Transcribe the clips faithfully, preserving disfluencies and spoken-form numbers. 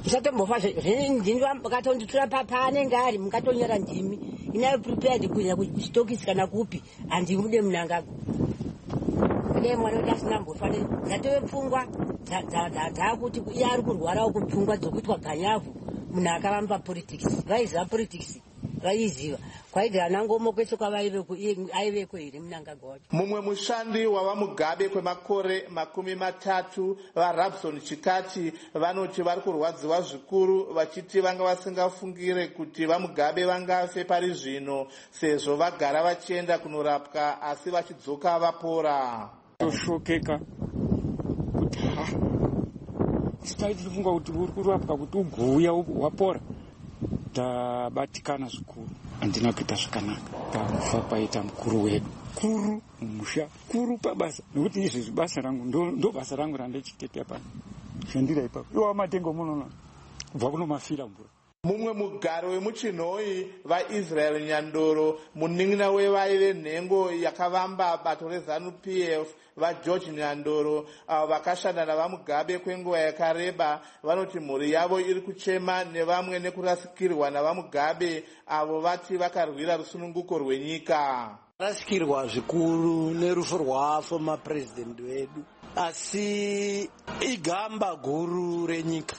isatombofa ndini vakatonditura paanenge ari mukatonyora ndimi inayo prepared kuenda kuchitokisi kana kupi handimude munangagwa kudai mwana kuti asina mbofanire dzatove pfungwa dzaakuti iye ari kurwarawo kupfungwa dzokuitwa ganyavhu munhu akavamba politics vaiziva politics vaiziva kwaigara nangomo kwese kwavaiveko here munangagwa wacho. Mumwe mushandi wava Mugabe kwemakore makumi matatu vaRabson Chikati vanoti vari kurwadziwa zvikuru vachiti vanga vasingafungire kuti vaMugabe vangafe pari zvino sezvo vagara vachienda kunorapwa asi vachidzoka vapora. Toshokeka kuti ha sitaiti tifunga kuti uri kurapwa kuti ugouya wapora. Tabatikana zvikuru handina kuita zvakanaka pakufa paita mukuru wedu kuru mumusha kuru pabasa nekuti izvezvi basa rangu ndo basa rangu randichitetea pano shandira ipapo iwa matengo munono kubva kunomafira mvura. Mumwe mugaro wemuchinhoi vaIsrael Nyandoro, munin'ina wevaive nhengo yakavamba bato reZANU P F vaGeorge Nyandoro, avo vakashanda navaMugabe kwenguva yakareba, vanoti mhuri yavo iri kuchema nevamwe nekurasikirwa navaMugabe avo vati vakarwira rusununguko rwenyika. Rasikirwa zvikuru nerufu rwafoma purezidendi wedu, asi igamba guru renyika,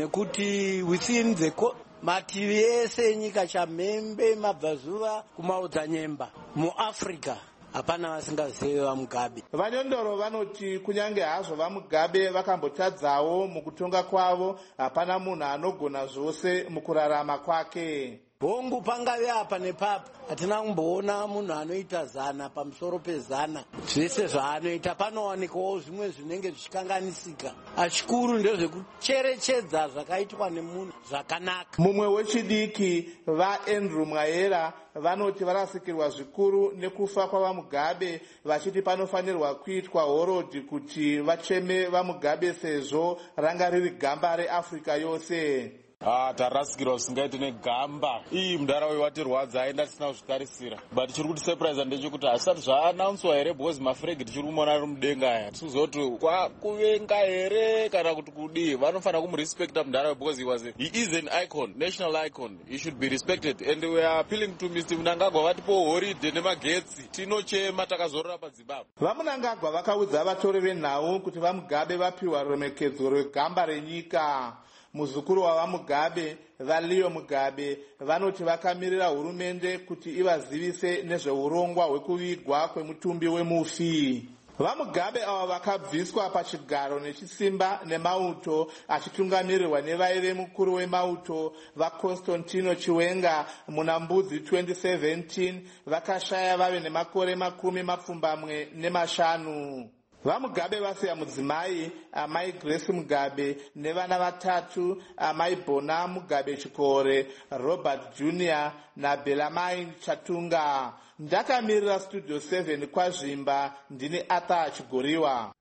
nekuti within the mativi ese enyika chamhembe mabvazuva kumaodzanyemba muAfrica hapana vasingazivi vaMugabe. Vanyondoro vanoti kunyange hazvo vaMugabe vakambotadzawo mukutonga kwavo, hapana munhu anogona zvose mukurarama kwake. Hongu pangave apa nepapa hatina kumboona munhu anoita zana pamusoro pezana. Zvese zvaanoita panowanikwawo zvimwe zvinenge zvichikanganisika. Achikuru ndezvekucherechedza zvakaitwa nemunhu zvakanaka. Mumwe wechidiki vaAndrew Mwaera vanoti varasikirwa zvikuru nekufa kwavaMugabe, vachiti panofanirwa kuitwa horodhi kuti vacheme vaMugabe sezvo ranga riri gamba reAfrica yose. Ah, tarasikirwa usingaiti negamba iyi mudharawe watirwadza aenda tisina kuzvitarisira, but chiri kuti surprise ndechekuti hasati zvaanaunswa here because mafuregi tichiri kumona ari mudenga aya, tisizoti kwakuvenga here kana kuti kudii. Vanofanira kumurespecta mudharawe because he was a, he is an icon, national icon, he should be respected, and we are appealing to Mister Mnangagwa vatipo holiday nemagetsi tinochema takazorora paZimbabwe. VaMnangagwa vakaudza vatori venhau kuti vaMugabe vapiwa ruremekedzo rwegamba renyika. Muzukuru wavaMugabe vaLeo Mugabe vanoti vakamirira hurumende kuti ivazivise nezveurongwa hwekuvigwa kwemutumbi wemufi. VaMugabe ava vakabviswa pachigaro nechisimba nemauto, achitungamirirwa nevaive mukuru wemauto vaConstantino Chiwenga muna Mbudzi twenty seventeen, vakashaya vave nemakore makumi mapfumbamwe nemashanu. VaMugabe vasiya mudzimai amai Grace Mugabe nevana vatatu, amai Bona Mugabe Chikore, Robert Junior naBelamai Chatunga. Ndakamirira Studio seven kwaZvimba, ndini Ata Chigoriwa.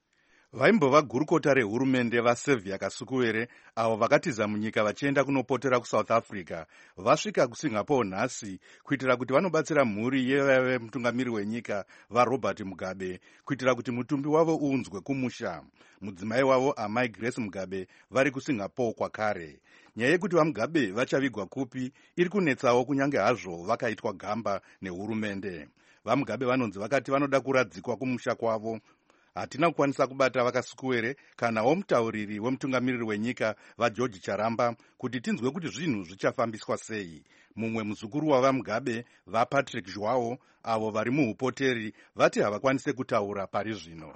Vaimbova gurukota rehurumende vaSylvia Kasukuwere avo vakatiza munyika vachienda kunopotera kuSouth Africa vasvika kuSingapore nhasi kuitira kuti vanobatsira mhuri yevaive mutungamiri wenyika vaRobert Mugabe kuitira kuti mutumbi wavo uunzwe kumusha. Mudzimai wavo amai Grace Mugabe vari kuSingapore kwakare. Nyaya yekuti vaMugabe vachavigwa kupi iri kunetsawo kunyange hazvo vakaitwa gamba nehurumende. VaMugabe vanonzi vakati vanoda kuradzikwa kumusha kwavo. Hatina kukwanisa kubata vaKasukuwere kanawo mutauriri wemutungamiriri wenyika vaGeorge Charamba kuti tinzwe kuti zvinhu zvichafambiswa sei. Mumwe muzukuru wavaMugabe vaPatrick Joao avo vari muhupoteri vati havakwanise kutaura pari zvino.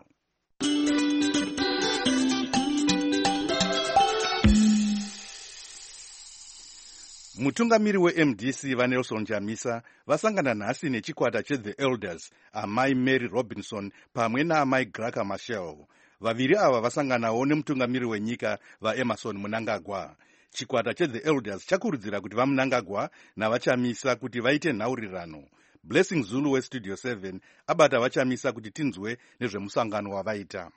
Mutungamiri weM D C vaNelson Chamisa vasangana nhasi nechikwata cheThe Elders amai Mary Robinson pamwe naamai Graca Machel. Vaviri ava vasanganawo nemutungamiri wenyika vaEmmerson Mnangagwa. Chikwata cheThe Elders chakurudzira kuti vaMnangagwa navaChamisa kuti vaite nhaurirano. Blessing Zulu weStudio seven abata vaChamisa kuti tinzwe nezvemusangano wavaita.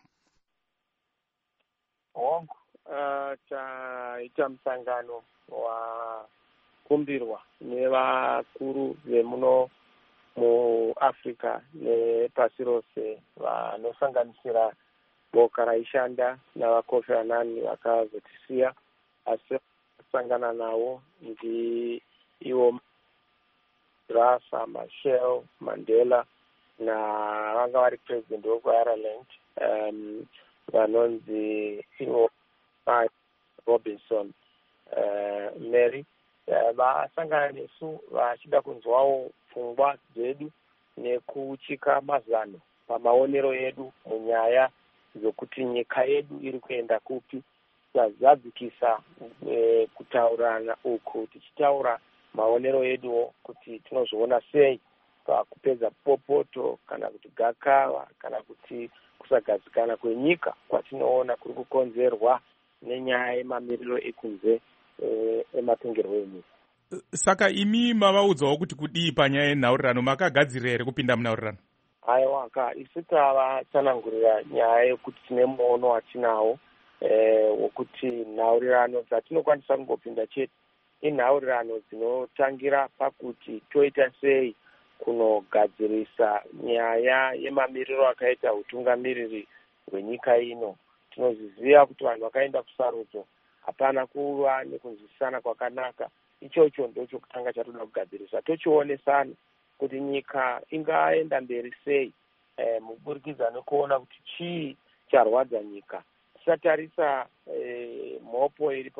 Hongu uh, taita musangano wa kumbirwa nevakuru vemuno muAfrica nepasi rose vanosanganisira boka raishanda navaKofi Annan vakazotisiya, asi kusangana navo ndi ivo Graca Machel Mandela na vanga vari president wekuIreland um, vanonzi ivo Robinson uh, Mary vasangana nesu vachida kunzwawo pfungwa dzedu nekuchika mazano pamaonero edu munyaya dzokuti nyika yedu iri kuenda kupi, tazadzikisa e, kutaurana uku tichitaura maonero eduwo kuti tinozviona sei pakupedza popoto kana kuti gakava kana kuti kusagadzikana kwenyika kwatinoona kuri kukonzerwa nenyaya yemamiriro ekunze ematongerwo enyika. Saka imi mavaudzawo kuti kudii panyaya yenhaurirano, makagadzirira here kupinda munhaurirano? Aiwa ka isu tava tsanangurira nyaya yekuti tine muono watinawo wokuti nhaurirano dzatinokwanisa kungopinda chete inhaurirano dzinotangira pakuti toita sei kunogadzirisa nyaya yemamiriro akaita utungamiriri hwenyika ino. Tinoziziva kuti vanhu vakaenda kusarudzo hapana kuva nekunzwisisana kwakanaka. Ichocho ndochokutanga chatoda kugadzirisa. Tochionesana kuti nyika ingaenda mberi sei eh, muburikidza nekuona kuti chii charwadza nyika. Tisatarisa eh, mhopo iri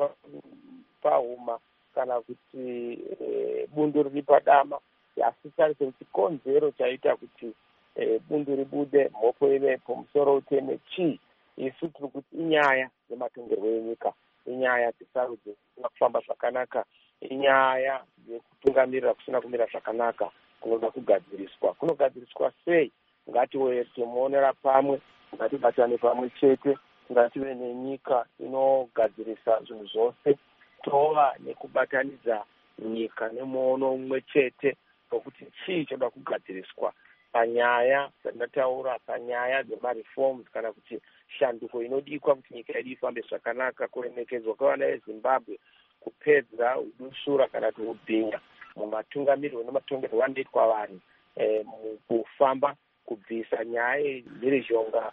pahuma kana kuti eh, bundu riri padama, asi tarise kuti konzero chaita kuti eh, bundu ribude mhopo ivepo musoro uteme chii. Isu tiri kuti inyaya yematongerwo enyika, inyaya dzesarudzo kusina kufamba zvakanaka, inyaya yekutungamirira kusina kumira zvakanaka kunoda kugadziriswa. Kunogadziriswa sei? Ngatiwe timuonera pamwe, ngatibatane pamwe chete, ngative nenyika inogadzirisa zvinhu zvose, tova nekubatanidza nyika nemuono umwe chete wekuti chii choda kugadziriswa panyaya dzandataura, panyaya dzemareforms kana kuti shanduko inodikwa kuti nyika yedu ifambe zvakanaka, kuremekedzwa kwevana veZimbabwe, kupedza udusura kana kuti ubhinga mumatungamiriro nematongerwo anoitwa vanhu eh, mukufamba kubvisa nyaya yemhirizhonga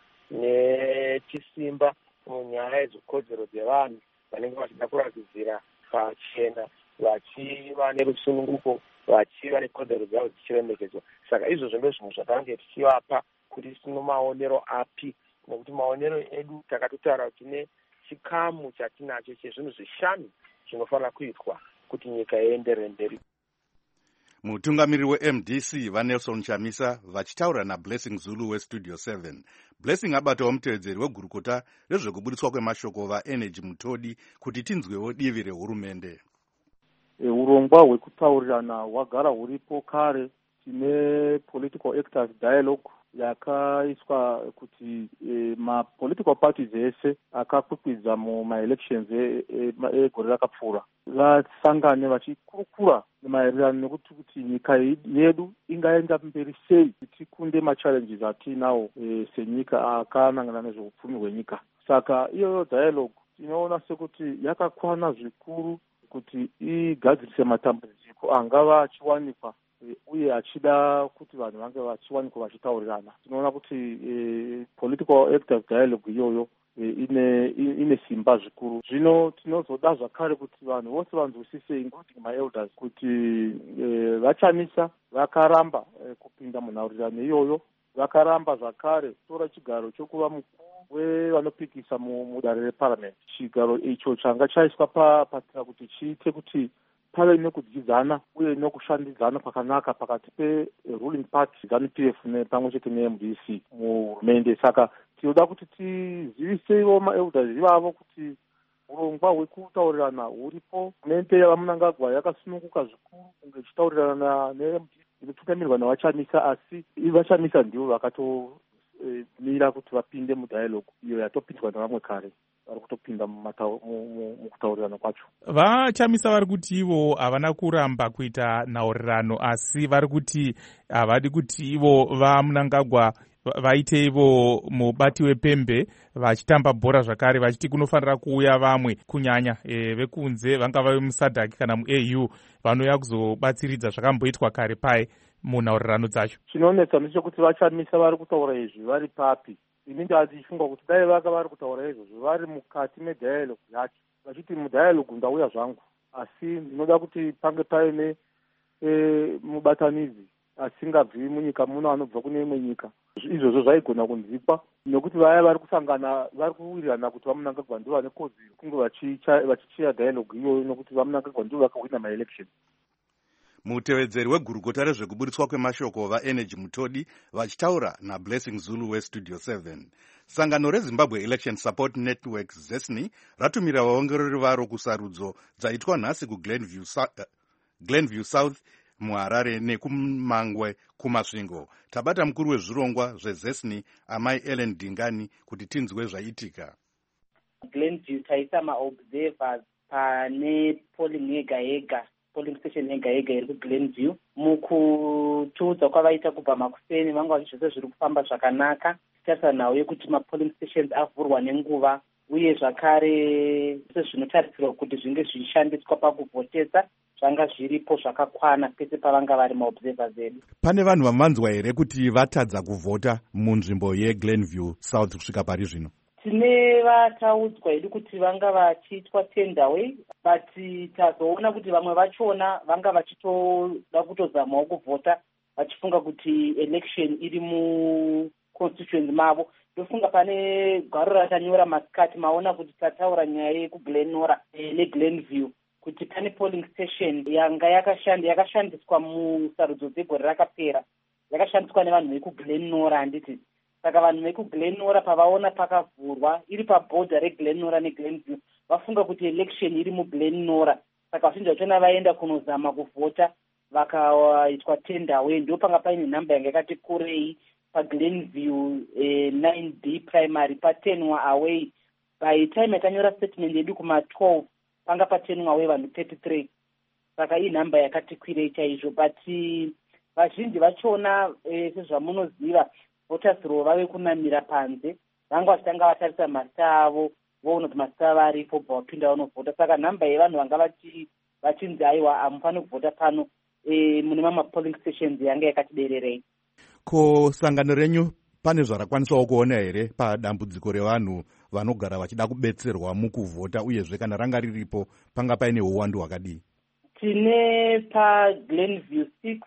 nechisimba munyaya yedzikodzero dzevanhu vanenge vachida kuratidzira pachena, vachiva nerusununguko, vachiva nekodzero dzavo dzichiremekedzwa. Saka izvozvo ndozvinhu zvatange tichivapa kuti tino maonero api, nekuti maonero edu takatotaura kuti tine chikamu chatinacho chezvinhu zvishanu zvinofanira kuitwa kuti nyika ienderere mberi. Mutungamiriri we-M D C vaNelson Chamisa vachitaura naBlessing Zulu weStudio seven. Blessing abatawo mutevedzeri wegurukota rezvekubudiswa kwemashoko vaEnergy Mutodi kuti tinzwewo divi rehurumende. E, urongwa hwekutaurirana hwagara huripo kare. Tine political actors dialogue yakaiswa kuti e, ma-political parties ese akakwikwidza muma-elections egore rakapfuura vasangane vachikurukura maererano nekuti kuti nyika yedu ingaenda mberi sei kuti tikunde ma-challenges atinawo e, senyika akanangana nezveupfumi hwenyika. Saka iyoyo dialogue tinoona sekuti yakakwana zvikuru kuti igadzirise matambudziko angava achiwanikwa uye achida kuti vanhu vange vachiwanikwa vachitaurirana. Tinoona kuti e, political actors dialogue iyoyo e, ine ine simba zvikuru. Zvino tinozoda zvakare kuti vanhu vose vanzwisise, including my elders, kuti e, vachamisa vakaramba e, kupinda munhaurirano iyoyo, vakaramba zvakare tora chigaro chokuva mukuru wevanopikisa mudare reparliament. Chigaro icho changa chaiswa papatira kuti chiite kuti pave nekudzidzana uye nekushandidzana kwakanaka pakati pe-ruling party ZANU P F pamwe chete ne-M D C muhurumende. Saka tinoda kuti tizivisewo ma-elders ivavo kuti urongwa hwekutaurirana huripo. Hurumende yaMnangagwa yakasununguka zvikuru kunge ichitaurirana ne-M D C inotungamirirwa navachamisa, asi vachamisa ndivo vakatomira kuti vapinde mudialogue iyo yatopinzwa nevamwe kare vari kutopinda mukutaurirana kwacho. Vachamisa vari kuti ivo havana kuramba kuita nhaurirano, asi vari kuti havadi kuti ivo vaMnangagwa vaite ivo mubati wepembe vachitamba bhora zvakare, vachiti kunofanira kuuya vamwe kunyanya e, vekunze vangava vemusadhaki kana mu-A U vanouya kuzobatsiridza zvakamboitwa kare pai munhaurirano dzacho. Chinoonesa ndechekuti vachamisa vari kutaura izvi vari papi. Ini ndadzifunga kuti dai vaka vari kutaura izvozvo vari mukati medialogue yacho, vachiti mudialogue ndauya zvangu, asi ndinoda kuti pange paine e, mubatanizi asingabvi munyika muno anobva kune imwe nyika. Izvozvo zvaigona kunzikwa nekuti vaya vari kusangana vari kuwirirana kuti vaMnangagwa ndivo vane kodzero kunge vachichiya dialogue iyoyo, nokuti vaMnangagwa ndivo vakawina ma-election. Mutevedzeri wegurukota rezvekubudiswa kwemashoko vaEnergy Mutodi vachitaura naBlessing Zulu weStudio seven. Sangano reZimbabwe Election Support Network ZESNI ratumira vaongorori varo kusarudzo dzaitwa nhasi kuGlenview uh, Glenview South muHarare nekumangwe kumasvingo. Tabata mukuru wezvirongwa zveZESNI Amai Ellen Dingani kuti tinzwe zvaitika. Glenview taisa maobservers pane polling yega yega polling station yega yega iri kuGlenview. Mukutuudza kwavaita kubva makuseni vanga zvose zviri kufamba zvakanaka. Tarisa nhau yekuti mapolling stations avhurwa nenguva uye zvakare sezvinotarisirwa kuti zvinge zvishandiswa pakuvhotesa zvanga zviripo zvakakwana pese pavanga vari maobservers edu. Pane vanhu vamanzwa here kuti vatadza kuvhota munzvimbo yeGlenview South kusvika pari zvino? Tine vataudzwa hedu kuti vanga vachiitwa tender away, but tazoona kuti vamwe vachona vanga vachitoda kutozamawo kuvhota vachifunga kuti election iri muconstituency mavo. Ndofunga pane gwaro ratanyora masikati maona kuti tataura nyaya yekuGlenora neGlenview kuti pane polling station yanga yakashanda yakashandiswa musarudzo dzegore rakapera, yakashandiswa nevanhu vekuGlenora handiti. Saka vanhu vekuGlenora pavaona pakavhurwa iri pabhodha reGlenora neGlenview vafunga kuti election iri muGlenora, saka vazhinji vachona vaenda kunozama kuvhota vakaitwa tender away. Ndo panga paine nhamba yanga yakati kurei paGlenview eh, nine B primary patenwa away. By time yakanyora statement yedu kuma twelve panga patenwa away vanhu thirty-three, saka ii nhamba yakati kwirei chaizvo. But vazhinji vachona eh, sezvamunoziva voters row vave kunamira panze, vanga vachitanga vatarisa masita avo voona kuti masita avo aripo bva vapinda vanovhota. Saka nhamba yevanhu vanga vachi vachinzi aiwa hamufani kuvhota pano e, mune mamwe polling stations yanga yakati bererei. Ko sangano renyu pane zvarakwanisawo kuona here padambudziko revanhu vanogara vachida kubetserwa mukuvhota, uyezve kana ranga riripo panga paine uwandu hwakadii? Tine paGlenview six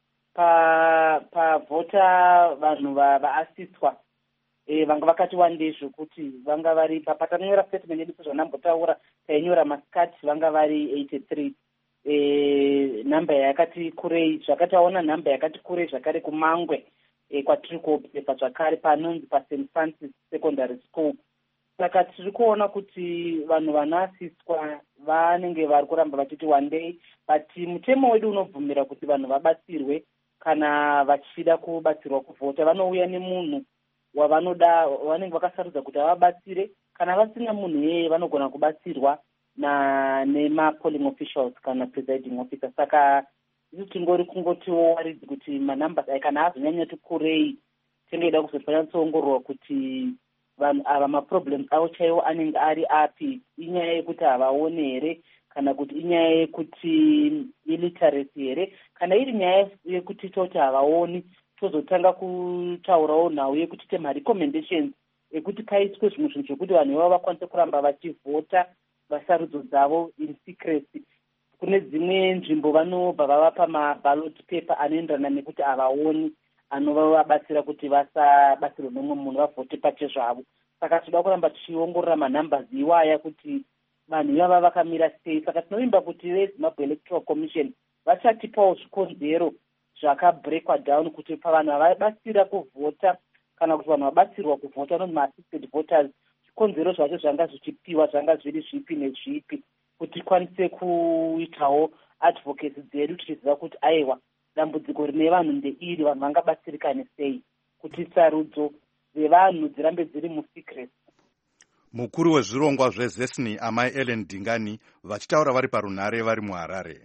pa pavhota vanhu vaasiswa e, vanga vakati wandei zvokuti vanga vari patanyora statement yedu sezvanambotaura tainyora masikati vanga vari eighty-three. E, nhamba yakati kurei zvakati aona nhamba yakati kurei zvakare kumangwe e, kwatiri kuobserva zvakare panonzi paSt Francis Secondary School. Saka tiri kuona kuti vanhu vanoasiswa vanenge vari kuramba vachiti wandei, but mutemo wedu unobvumira kuti vanhu vabatsirwe kana vachida kubatsirwa kuvhota. Vanouya nemunhu wavanoda vanenge vakasarudza kuti avabatsire, kana vasina munhu yeye vanogona kubatsirwa na nema-polling officials kana presiding officer. Saka isu tingori kungotiwo waridzi kuti manumbers aya kana azonyanyati kurei tingoida kuzotonyatsoongororwa kuti vanhu ava maproblems avo chaiwo anenge ari api. Inyaya yekuti havaone here, kana kuti inyaya yekuti illiteracy here, kana iri nyaya yekuti toti havaoni tozotanga kutaurawo nhau yekuti te ma-recommendations ekuti paiswe zvimwe zvinhu zvokuti vanhu ivavo vakwanise kuramba vachivhota vasarudzo dzavo in secrecy. Kune dzimwe nzvimbo vanobva vavapa maballot paper anoenderana nekuti havaoni anovabatsira kuti vasabatsirwe nomwe munhu vavhote pachezvavo. Saka tinoda kuramba tichiongorora manumbers iwaya kuti vanhu ivava vakamira sei. Saka tinovimba kuti veZimbabwe Electoral Commission vachatipawo zvikonzero zvakabreakwa down kuti pavanhu vavabatsira kuvhota kana kuti vanhu vabatsirwa kuvhota vanonzi ma-assisted voters, zvikonzero zvacho zvanga zvichipiwa zvanga zviri zvipi nezvipi, kuti tikwanise kuitawo advocacy dzedu tichiziva kuti aiwa dambudziko rine vanhu ndeiri, vanhu vangabatsirikane sei kuti sarudzo dzevanhu dzirambe dziri musecret. Mukuru wezvirongwa zvezesni amai Ellen Dingani vachitaura vari parunhare vari muHarare.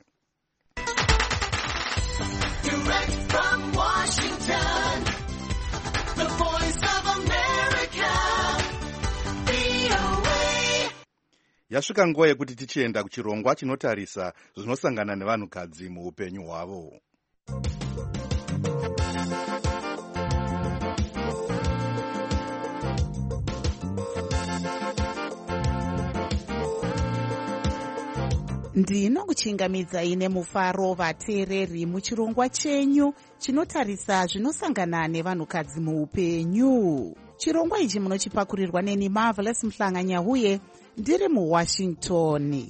Yasvika nguva yekuti tichienda kuchirongwa chinotarisa zvinosangana nevanhukadzi muupenyu hwavo. ndinokuchingamidzai nemufaro vateereri muchirongwa chenyu chinotarisa zvinosangana nevanhukadzi muupenyu. Chirongwa ichi munochipakurirwa neni Marvelous Mhlanga-Nyahuye ndiri muWashington.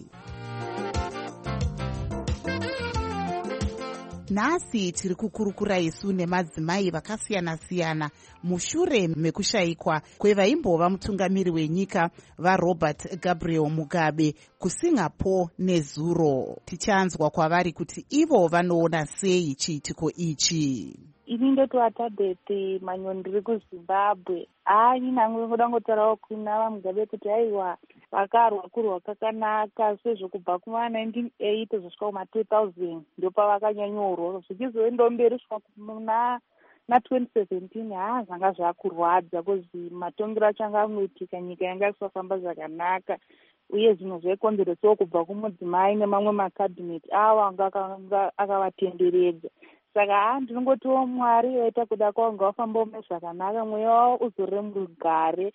Nhasi tiri kukurukura isu nemadzimai vakasiyana-siyana mushure mekushayikwa kwevaimbova mutungamiri wenyika vaRobert Gabriel Mugabe kuSingapore nezuro. Tichanzwa kwavari kuti ivo vanoona sei chiitiko ichi. Ini ndotovatadhete manyoni ndiri kuZimbabwe. Ani nangu ngoda ngotaurawo kuna vaMugabe kuti aiwa vakarwa kurwa kakanaka sezvokubva kuma nineteen eighty zvisvika kuma two thousand ndopa vakanyanyorwa zvichizoenda mberi kusvika kuna natwenty seventeen haa zvanga zvakurwadza kozi matongero acho anga anoitika, nyika yanga isafamba zvakanaka, uye zvinhu zvaikonzeresawo kubva kumudzimai nemamwe makabhineti avo anga akavatenderedza. Saka haa ndinongotiwo Mwari waita kuda kwavo ngavafambawo mune zvakanaka, mweya wavo uzorore murugare,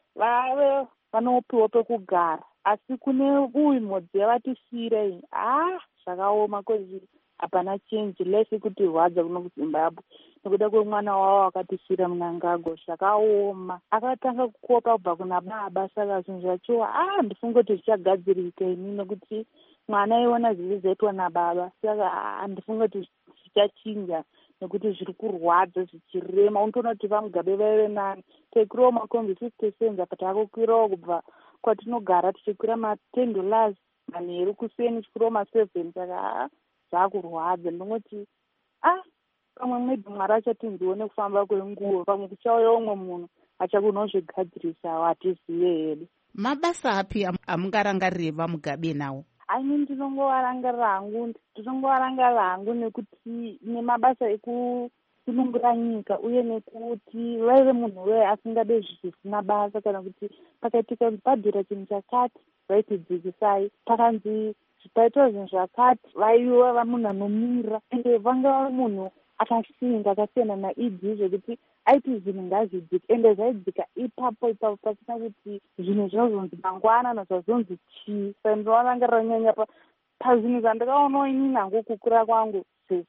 vave vanopiwo pekugara. Asi kune uyu mhodzi yavatisiyira iyi haa zvakaoma kozi hapana chenji lesi kuti rwadza kuno kuZimbabwe nekuda kwemwana wavo akatisiyira Mnangagwa. Zvakaoma, akatanga kukopa kubva kuna baba. Saka zvinhu zvacho ah ndifunga kuti zvichagadzirika ini nekuti mwana aiona zviri zvaitwa nababa. Saka handifunga kuti zvichachinja nekuti zviri kurwadza zvichirema. Unotoona kuti vaMugabe vaive nani, taikurawo makombi fifty cents apa takukwirawo kubva kwatinogara tichikwira maten dollars manheru kuseni tichikwirawo maseven. Saka zvakurwadza, ndinoti ah pamwe mwedzi Mwari achatinziwo nekufamba kwenguva, pamwe kuchauya umwe munhu achakunozvigadzirisawo hatizive hedu. Mabasa api amungarangarire vaMugabe nawo? Ani ndinongovarangarira hangu ndinongovarangarira hangu nekuti nemabasa ekusunungura nyika, uye nekuti vaive munhu weye asingade zvisina basa, kana kuti pakaitika mubhadhira chinhu chakati vaitidzikisai, pakanzi paitwa zvinhu zvakati vaiva munhu anomira, ende vanga munhu akasinga akasiyana naidzi zvekuti aiti zvinhu ngazvidzike, ende zvaidzika ipapo ipapo pasina kuti zvinhu zvinozonzi mangwana nazvazonzi chii. Saka ndinovarangarira nyanya pazvinhu zvandakaonawo ini nangu kukura kwangu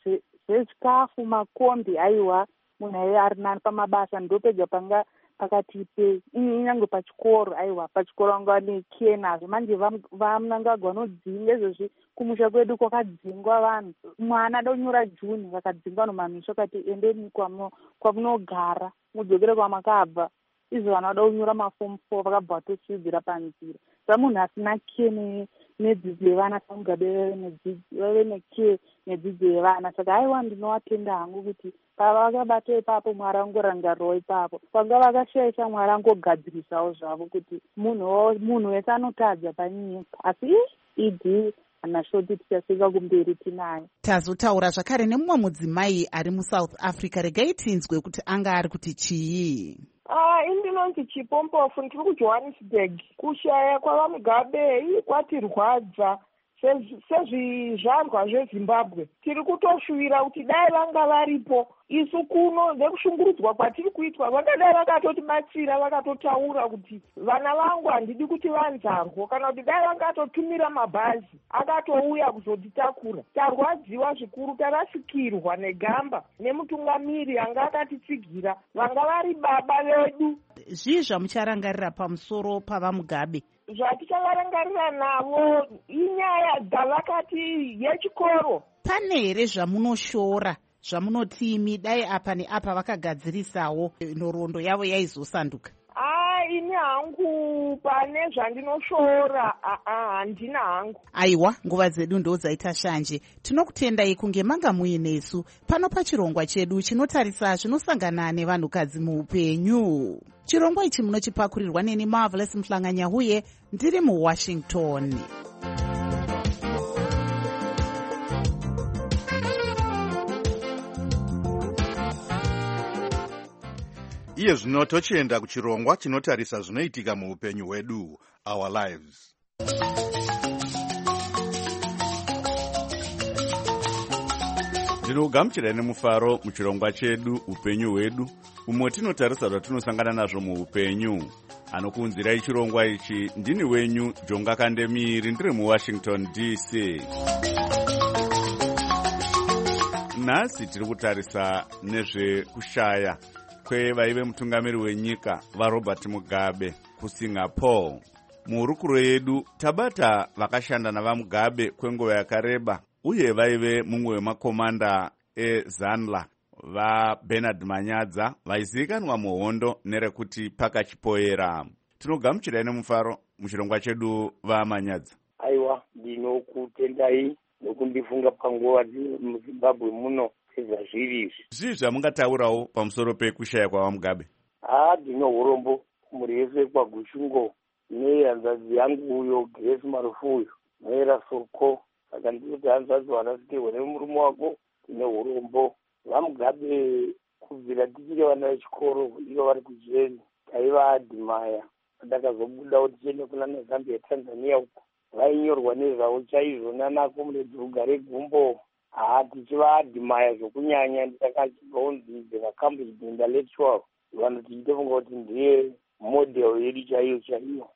zvezvikafu, makombi, aiwa munhu aive ari nani pamabasa, ndopega panga pakati pei inyange pachikoro. Aiwa pachikoro anga nekiye nazvo. Manje vaMnangagwa vanodzinga izvezvi kumusha kwedu kwakadzingwa vanhu, mwana adonyora Juni vakadzingwa nomamisho kati endeni kwamunogara mudzokere kwamakabva. Izvo vana vada kunyora mafomu four vakabva vatotsidzira panzira. Saka munhu asina kiye nedzidzo yevana saMugabe vaive nekiye nedzidzo yevana. Saka aiwa ndinovatenda hangu kuti pava vakabata ipapo Mwari angorangarirawo ipapo, panga vakashaisha Mwari angogadzirisawo zvavo kuti munhu wese anotadza panyika. Asi idi hanashoti tichasvika kumberi tinayo. Tazotaura zvakare nemumwe mudzimai ari muSouth Africa, regai tinzwe kuti anga ari kuti chii. Ah, indinonzi Chipompofu, ndiri kuJohannesburg. Kushaya kwavaMugabe kwatirwadza sezvizvarwa zveZimbabwe. Tiri kutoshuvira kuti dai vanga varipo isu kuno nekushungurudzwa kwatiri kuitwa vangadai vakatotibatsira, vakatotaura kuti vana vangu handidi kuti vanzarwo, kana kuti dai vangatotumira mabhazi akatouya kuzotitakura. Tarwadziwa zvikuru, tarasikirwa negamba nemutungamiri anga akatitsigira, vanga vari baba vedu. Zvii zvamucharangarira pamusoro pavaMugabe? Zvatichavarangarira navo inyaya dzavakati yechikoro. Pane here zvamunoshora zvamunoti imi dai apa neapa vakagadzirisawo nhoroondo yavo yaizosanduka? Ah, ini hangu pane zvandinoshora handina hangu. Aiwa, nguva dzedu ndo dzaita shanje. Tinokutendai kunge manga muinesu pano pachirongwa chedu chinotarisa zvinosangana nevanhukadzi muupenyu. Chirongwa ichi munochipakurirwa neni Marvelous Mhlanganyahuye, ndiri muWashington. Iye zvino tochienda kuchirongwa chinotarisa zvinoitika muupenyu hwedu, our lives. Ndinogamuchirai nemufaro muchirongwa chedu upenyu hwedu, umwe tinotarisa zvatinosangana nazvo muupenyu. Anokuunzirai chirongwa ichi ndini wenyu Jonga Kandemiri, ndiri muWashington D C. Nhasi tiri kutarisa nezvekushaya kwevaive mutungamiri wenyika vaRobert Mugabe kuSingapore. Muhurukuro yedu tabata vakashanda navaMugabe kwenguva yakareba, uye vaive mumwe wemakomanda eZanla vaBernard Manyadza vaizivikanwa muhondo nerekuti pakachipoera. Tinogamuchirai nemufaro muchirongwa chedu vaManyadza. Aiwa, ndinokutendai nokundifunga panguva muZimbabwe muno sezvazviri. Zvii zvamungataurawo pamusoro pekushaya kwavaMugabe? Ah, ndino urombo muri wese kwaGushungo nehanzvadzi yangu uyo Grace Marufuyo Maera Soko. Saka ndinoti hanzvadzi wanasikirwa nemurume wako ndine urombo. VaMugabe kubvira tichiri vana vechikoro iyo vari kujeni taivaadhimaya. Ndakazobudawo tichiende kuna nezambia Tanzania uko vainyorwa nezvavo chaizvo nanakomredi Rugare Gumbo. haa tichivaadhimaya zvokunyanya. Ndakachibvaonzi ndekacambridge intellectual vanhu tichitofunga kuti ndiye model yedu chaiyo chaiyo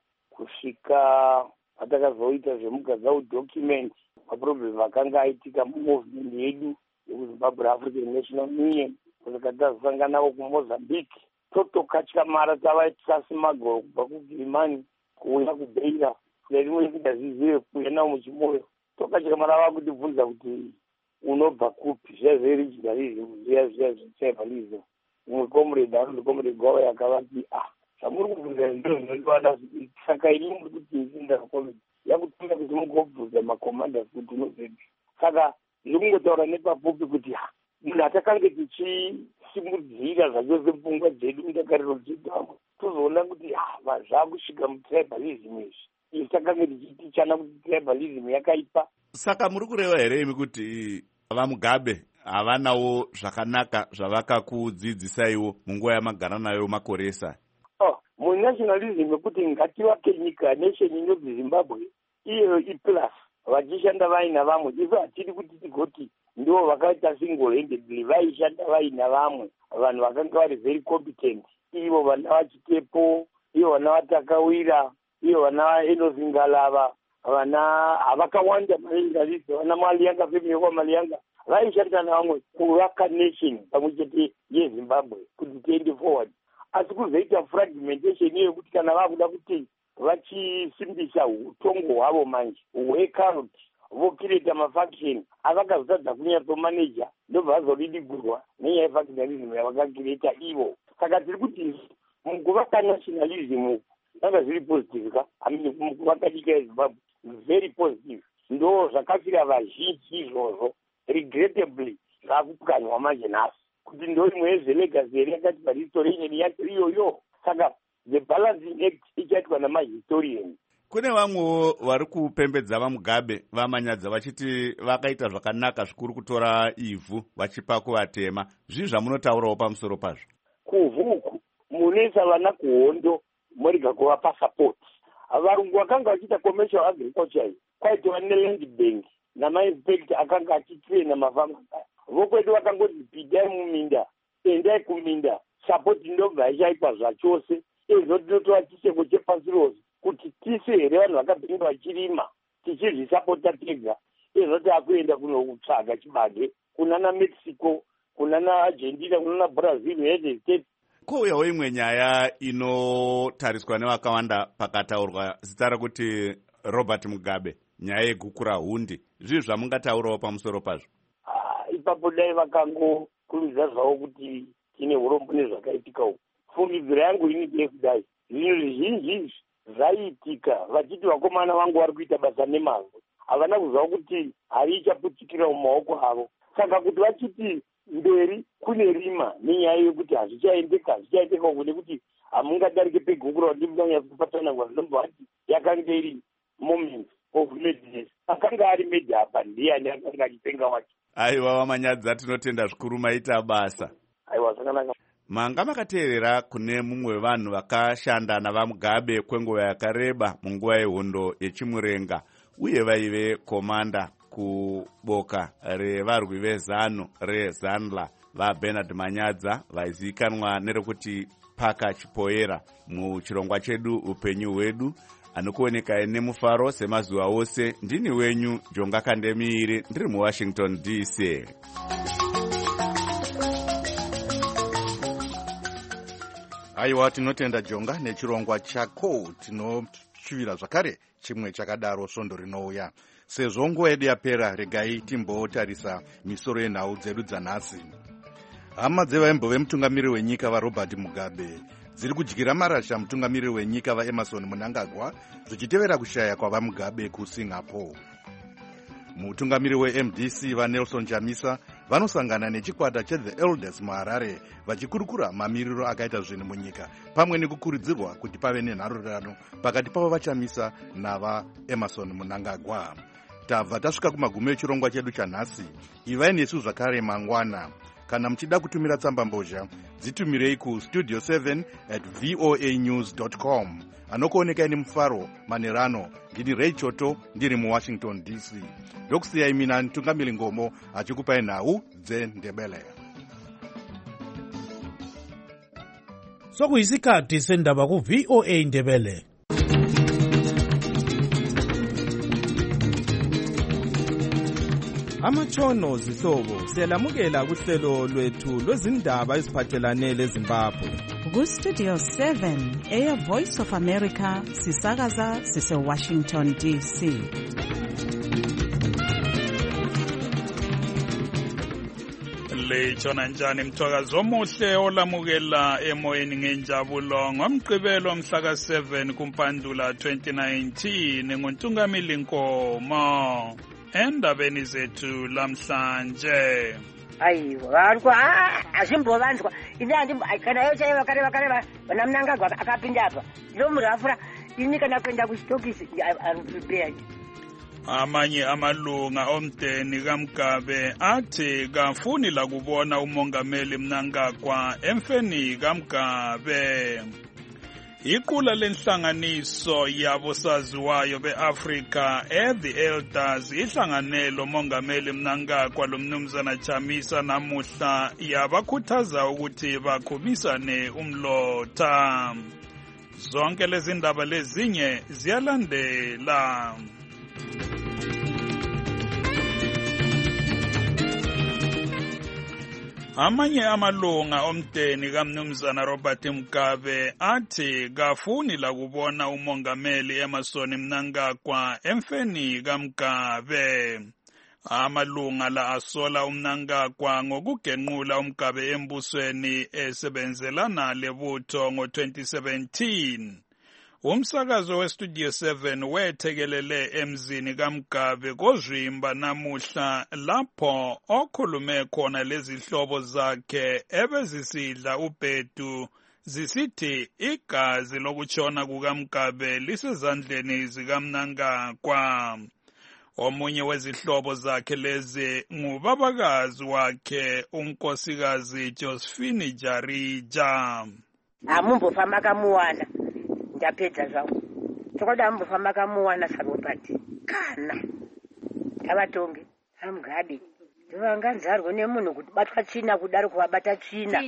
kusvika patakazoita zvemugadza udocument maproblem akanga aitika mumovement yedu yekuzimbabwe African National Union. kusvika tazosanganawo kumozambique totokatyamara tavaitasimagoro kubva kugirimani kuuya kubeira nerimwe ndingazizive kuuya nawo muchimoyo. tokatyamara vakutibvunza kuti unobva kupi zviya zveregionalism zviya zviya zvetribalism. umwe comrade anonzi comrade Gwawa yakavati ah zvamuri kubvunza ndo zvinondivada saka ini muri kuti ndindakomedi yakutenda kuti mugobvunza macommanders kuti unobvepi. saka ndiri kungotaura nepapupi kuti ha munhu atakange tichisimudzira zvachose pfungwa dzedu ndakariro dzedu amwe tozoona kuti ha zvakusvika mutribalism izvi isi takange tichitichana kuti tribalism yakaipa. Saka muri kureva here imi kuti vamugabe havanawo zvakanaka zvavakakudzidzisaiwo munguva yamagara nayo makore esa? Oh, munationalism yekuti ngativake nyika nation inobva Zimbabwe iyo iplus vachishanda vaina vamwe. ife hatiri kuti tigoti ndo vakaita single handedly vaishanda vaina vamwe vanhu vakanga vari very competent. ivo vana vachitepo, ivo vana vatakawira, ivo vana vaenozingalava, vana havakawanda maengalisi, vana maliyanga femiyekwa maliyanga vaishanda navamwe kuvaka nation pamwe chete yezimbabwe kuti tiende forward. asi kuzoita fragmentation iyo yekuti kana vakuda kuti vachisimbisa utongo hwavo manje hwecarot vokireta mafaction avakazotadza kunyatsomaneja ndobva vazodidigurwa nenyaya yefactionalism yavakakireta ivo. saka tiri kuti mukuvaka nationalism zvanga zviri positive ka amini mukuvaka nyika yezimbabwe very positive ndo zvakafira vazhinji izvozvo. regrettably zvakupwanywa manje nhasi kuti ndo imwe yezvelegasi here yakati pahistorian yacho iyoyo. saka the balancing act ichaitwa namahistorian. Kune vamwewo vari kupembedza vamugabe vamanyadza vachiti vakaita zvakanaka zvikuru kutora ivhu vachipa kuvatema. zvii zvamunotaurawo pamusoro pazvo? kuvhuku munoisa vana kuhondo moriga kuvapa support. varungu vakanga vachiita commercial agriculture iyi kwaitova neland bank namainspector akanga achitraina mafama. vokwedu vakangoti pidai muminda, endai kuminda, sapoti ndobva ichaitwa zvachose. izvo tinotova chiseko chepasi rose kuti tise here vanhu vakabhinga vachirima tichizvisapota tega. izvo taakuenda kunotsvaga chibage kunana mexico, kunana argentina, kunana brazil, united states. Kouyawo imwe nyaya inotariswa nevakawanda pakataurwa zita rekuti Robert Mugabe, nyaya yegukura hundi. zvii zvamungataurawo pamusoro pazvo? ipapo dai vakangokurumidza zvavo kuti tine urombo nezvakaitika uku. fungidziro yangu ini ndeyekudai zvinhu zvizhinji zvaiitika vachiti vakomana vangu vari kuita basa nemazvo havana kuziva kuti hari ichaputikira mumaoko avo. saka kuti vachiti mberi kune rima nenyaya yekuti hazvichaendeka hazvichaendeka uku nekuti hamungadarike pegukura kuti munganyatsopatsanangwa zvinomba vati yakanga iri moment of madness. akanga ari made apa ndiani akanga achipenga wacho. aiwa vamanyadza tinotenda zvikuru maita basa. aiwa zvakanaka. manga makateerera kune mumwe wevanhu vakashanda navamugabe kwenguva yakareba munguva yehondo yechimurenga uye vaive komanda kuboka revarwi vezano rezanla vaBernard Manyadza vaizivikanwa nerekuti Paka Chipoera muchirongwa chedu upenyu hwedu. Anokuoneka nemufaro semazuva ose. ndini wenyu Jonga Kandemiiri ndiri muWashington D C. aiwa tinotenda Jonga nechirongwa chako. tinoshuvira zvakare chimwe chakadaro svondo rinouya. sezvo nguva yedu yapera regai timbotarisa misoro yenhau dzedu dzanhasi. hama dzevaimbo vemutungamiriri wenyika vaRobert Mugabe dziri kudyira marasha mutungamiriri wenyika vaEmerson Mnangagwa zvichitevera kushaya kwavamugabe kuSingapore. mutungamiriri weM D C vaNelson Chamisa vanosangana nechikwata cheThe Elders muHarare vachikurukura mamiriro akaita zvinhu munyika pamwe nekukurudzirwa kuti pave nenharurano pakati pavo vaChamisa navaEmerson Mnangagwa. tabva tasvika kumagumo echirongwa chedu chanhasi. ivai nesu zvakare mangwana. kana muchida kutumira tsamba mbozha dzitumirei kustudio seven at voa news dot com. Anokuonekai nemufaro Manerano. Ndini Ray Choto, ndiri muWashington D C. Ndokusiyai mina Ntungamiri Ngomo achikupai nhau dzeNdebele. Sokuyisikhathi sendaba ku V O A Ndebele. Amatshono zihlobo siyalamukela kuhlelo lwethu lwezindaba eziphathelane leZimbabwe. Ku Studio seven eya Voice of America sisakaza sise Washington D C. Lechona njani mthwakazi omuhle olamukela emoyeni ngenjabulo ngomgqibelo mhla ka seven kuMpandula twenty nineteen nguNtungamili Nkomo. Endabeni zethu lamhlanje. Ayiwa ariko azimbovanzwa inandi kana yote wakare wakare vanamnangagwa akapinda apa lo murafura ini kana kwenda kuchitokisi I'm prepared. Amanye amalunga omdeni kaMgabe athi kafuni la kubona umongameli Mnangagwa emfeni kaMgabe. Iqula lenhlanganiso yabosaziwayo beAfrika eThe Elders ihlanganelo mongameli Mnangagwa lomnumzana Chamisa namuhla yabakhuthaza ukuthi bakhumisane umlotha. Zonke lezi ndaba lezinye ziyalandela. Amanye amalunga omdeni kaMnumzana Robert Mugabe athi kafuni la kubona umongameli Emmerson Mnangagwa emfeni kaMgabe. Amalunga la asola uMnangagwa ngokugenqula uMgabe embusweni esebenzelana lebutho ngo twenty seventeen. Umsakazo weStudio seven wethekelele emzini kaMgabe kozwimba namuhla lapho okhulume khona lezihlobo zakhe ebezisidla ubhedu zisithi igazi lokutshona kukaMgabe lisezandleni zikaMnangagwa. Omunye wezihlobo zakhe lezi ngubabakazi wakhe unkosikazi Josephine Jarija. Amumbo fama kamuwana ndapedza zvangu tokoda mbofamba kamuwana sarobati kana tavatonge amgadi vanganzarwe nemunhu kuti batwa tsvina kudaro kuvabata tsvina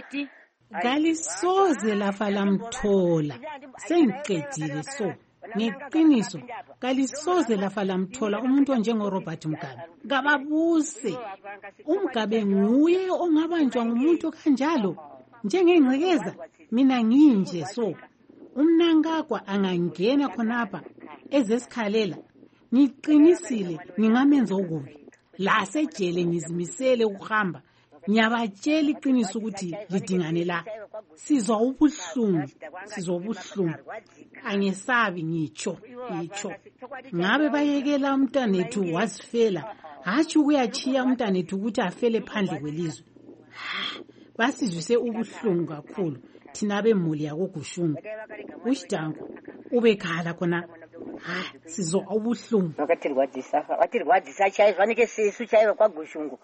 kalisoze lafa lamthola sengiqedile so ngeqiniso kalisoze lafa lamthola umuntu onjengorobert Mugabe ngababuse uMgabe nguye ongabanjwa ngumuntu kanjalo njengengcekeza mina nginje so uMnangagwa angangena khonapha ezesikhalela ngiqinisile ngingamenza okubi la sejele ngizimisele ukuhamba ngiyabatshela iqiniso ukuthi lidingane la sizwa ubuhlungu sizwa ubuhlungu angesabi ngitsho ngitsho ngabe bayekela umntanethu wasifela hatshi ukuyachiya umntanethu ukuthi afele phandle kwelizwe basizwise ubuhlungu kakhulu thina bemuli yakoGushungu uShidango ubekhala khona ha sizwa ubuhlungu wakatirwadzisa watirwadzisa chaizwa nike sisu chaiva kwaGushungu.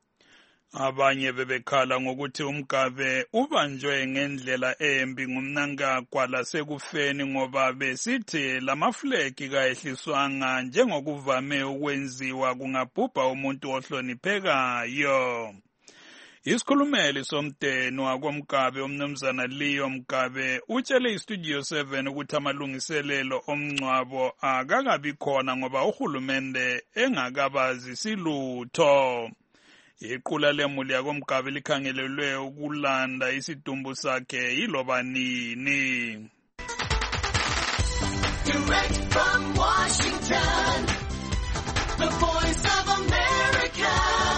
Abanye bebekhala ngokuthi uMgabe ubanjwe ngendlela embi nguMnangagwa lasekufeni ngoba besithi lamaflegi kaehliswanga njengokuvame ukwenziwa kungabhubha umuntu ohloniphekayo. Isikhulumeli somdeni wakoMgabe umnumzana Leo Mugabe utshele iStudio seven ukuthi amalungiselelo omngcwabo akakabi khona ngoba uhulumende engakabazi silutho. Iqula lemuli yakoMgabe likhangelelwe ukulanda isidumbu sakhe yiloba nini. Direct from Washington, the Voice of America.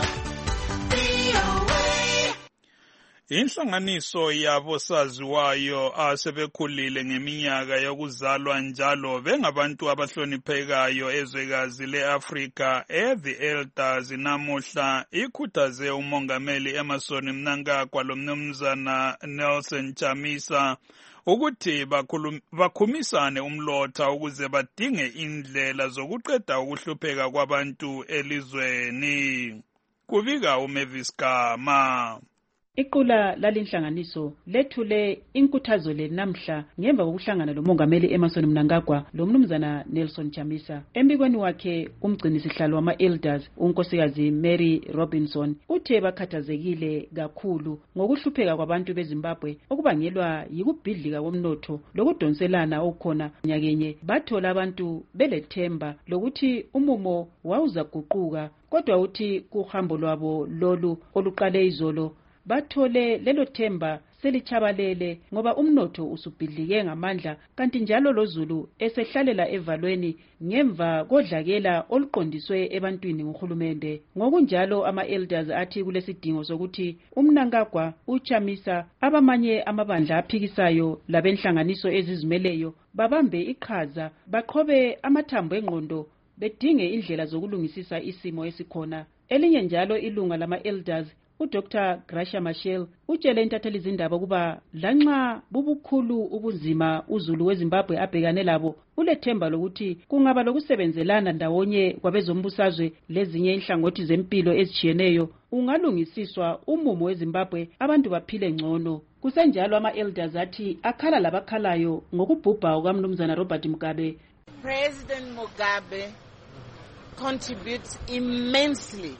Inhlanganiso yabosaziwayo asebekhulile ngeminyaka yokuzalwa njalo bengabantu abahloniphekayo ezwekazi leAfrika eThe Elders namuhla ikhuthaze umongameli Emmerson Mnangagwa lomnumzana Nelson Chamisa ukuthi bakhumisane umlotha ukuze badinge indlela zokuqeda ukuhlupheka kwabantu elizweni. Kubika uMavis Gama. Iqula lalinhlanganiso lethule inkuthazo le namhla ngemva kokuhlangana lomongameli Emmerson Mnangagwa lomnumzana Nelson Chamisa. Embikweni wakhe umgcinisihlalo wama-elders unkosikazi Mary Robinson uthe bakhathazekile kakhulu ngokuhlupheka kwabantu beZimbabwe okubangelwa yikubhidlika komnotho lokudonselana okukhona nyakenye. Bathola abantu belethemba lokuthi umumo wawuzaguquka, kodwa uthi kuhambo lwabo lolu oluqale izolo bathole lelo themba selichabalele ngoba umnotho usubhidlike ngamandla, kanti njalo loZulu esehlalela evalweni ngemva kodlakela oluqondiswe ebantwini nguhulumende. Ngokunjalo ama-elders athi kulesidingo sokuthi uMnangagwa, uChamisa, abamanye amabandla aphikisayo labenhlanganiso ezizimeleyo babambe iqhaza, baqhobe amathambo engqondo, bedinge indlela zokulungisisa isimo esikhona. Elinye njalo ilunga lama-elders uDoctor Gracia Machel utshele intatheli zindaba ukuba lanxa bubukhulu ubunzima uZulu weZimbabwe abhekane labo, ulethemba lokuthi kungaba lokusebenzelana ndawonye kwabezombusazwe lezinye inhlangothi zempilo ezitshiyeneyo ungalungisiswa umumo weZimbabwe abantu baphile ngcono. Kusenjalo ama-elders athi akhala labakhalayo ngokubhubha kukamnumzana Robert Mugabe. President Mugabe contributes immensely.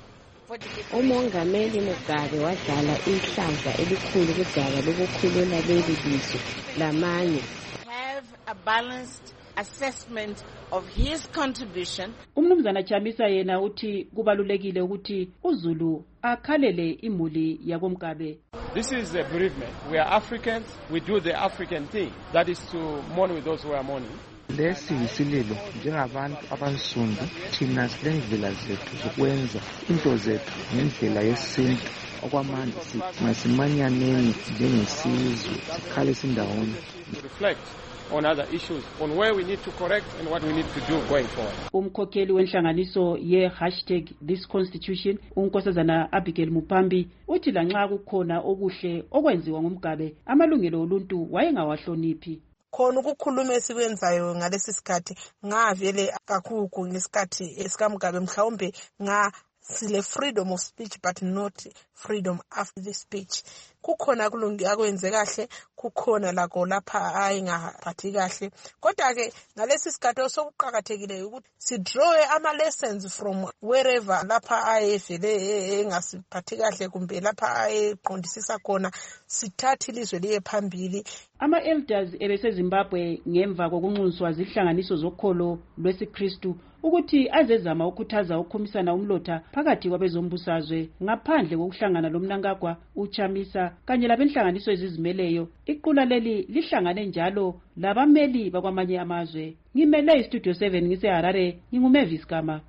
Umongameli Mugabe wadlala ihlaza elikhulu kudaba lokukhulula leli lizwe lamanye. Have a balanced assessment of his contribution. Umnumzana Chamisa yena uthi kubalulekile ukuthi uZulu akhalele imuli yakoMgabe. This is a bereavement. We are Africans. We do the African thing. That is to mourn with those who are mourning. Lesi yisililo njengabantu abansundu, thina silendlela zethu zokwenza into zethu ngendlela yesintu. Okwamanje sithi masimanyaneni njengesizwe sikhale sindawonye. Reflect on other issues, on where we need to correct and what we need to do going forward. Umkhokheli wenhlanganiso ye hashtag this constitution unkosazana Abigail Mupambi uthi lanxa kukhona okuhle okwenziwa ngumgabe, amalungelo oluntu wayengawahloniphi. Khona ukukhuluma esikwenzayo ngalesi sikhathi ngavele kakhulu ngesikhathi esikaMgabe, mhlawumbe nga sile freedom of speech but not freedom after the speech. Kukhona kulungi akwenze kahle, kukhona lakho lapha ayengaphathi kahle, kodwa ke ngalesi sikhathi osokuqhakathekile ukuthi si draw ama lessons from wherever lapha ayevele engasiphathi kahle kumbe lapha ayeqondisisa khona, sithathe ilizwe liye phambili. Ama-elders ebeseZimbabwe ngemva kokunxuswa zihlanganiso zokholo lwesiKristu ukuthi azezama ukukhuthaza ukukhumisana umlotha phakathi kwabezombusazwe ngaphandle kokuhlangana loMnangagwa, uChamisa kanye labenhlanganiso ezizimeleyo. Iqula leli lihlangane njalo labameli bakwamanye amazwe. Ngimele iStudio seven ngiseHarare, nginguMavis Kama.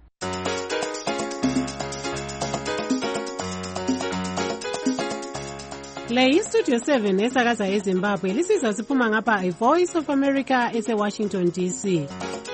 Le iStudio seven esakaza eZimbabwe lisiza siphuma ngapha iVoice of America eseWashington D C.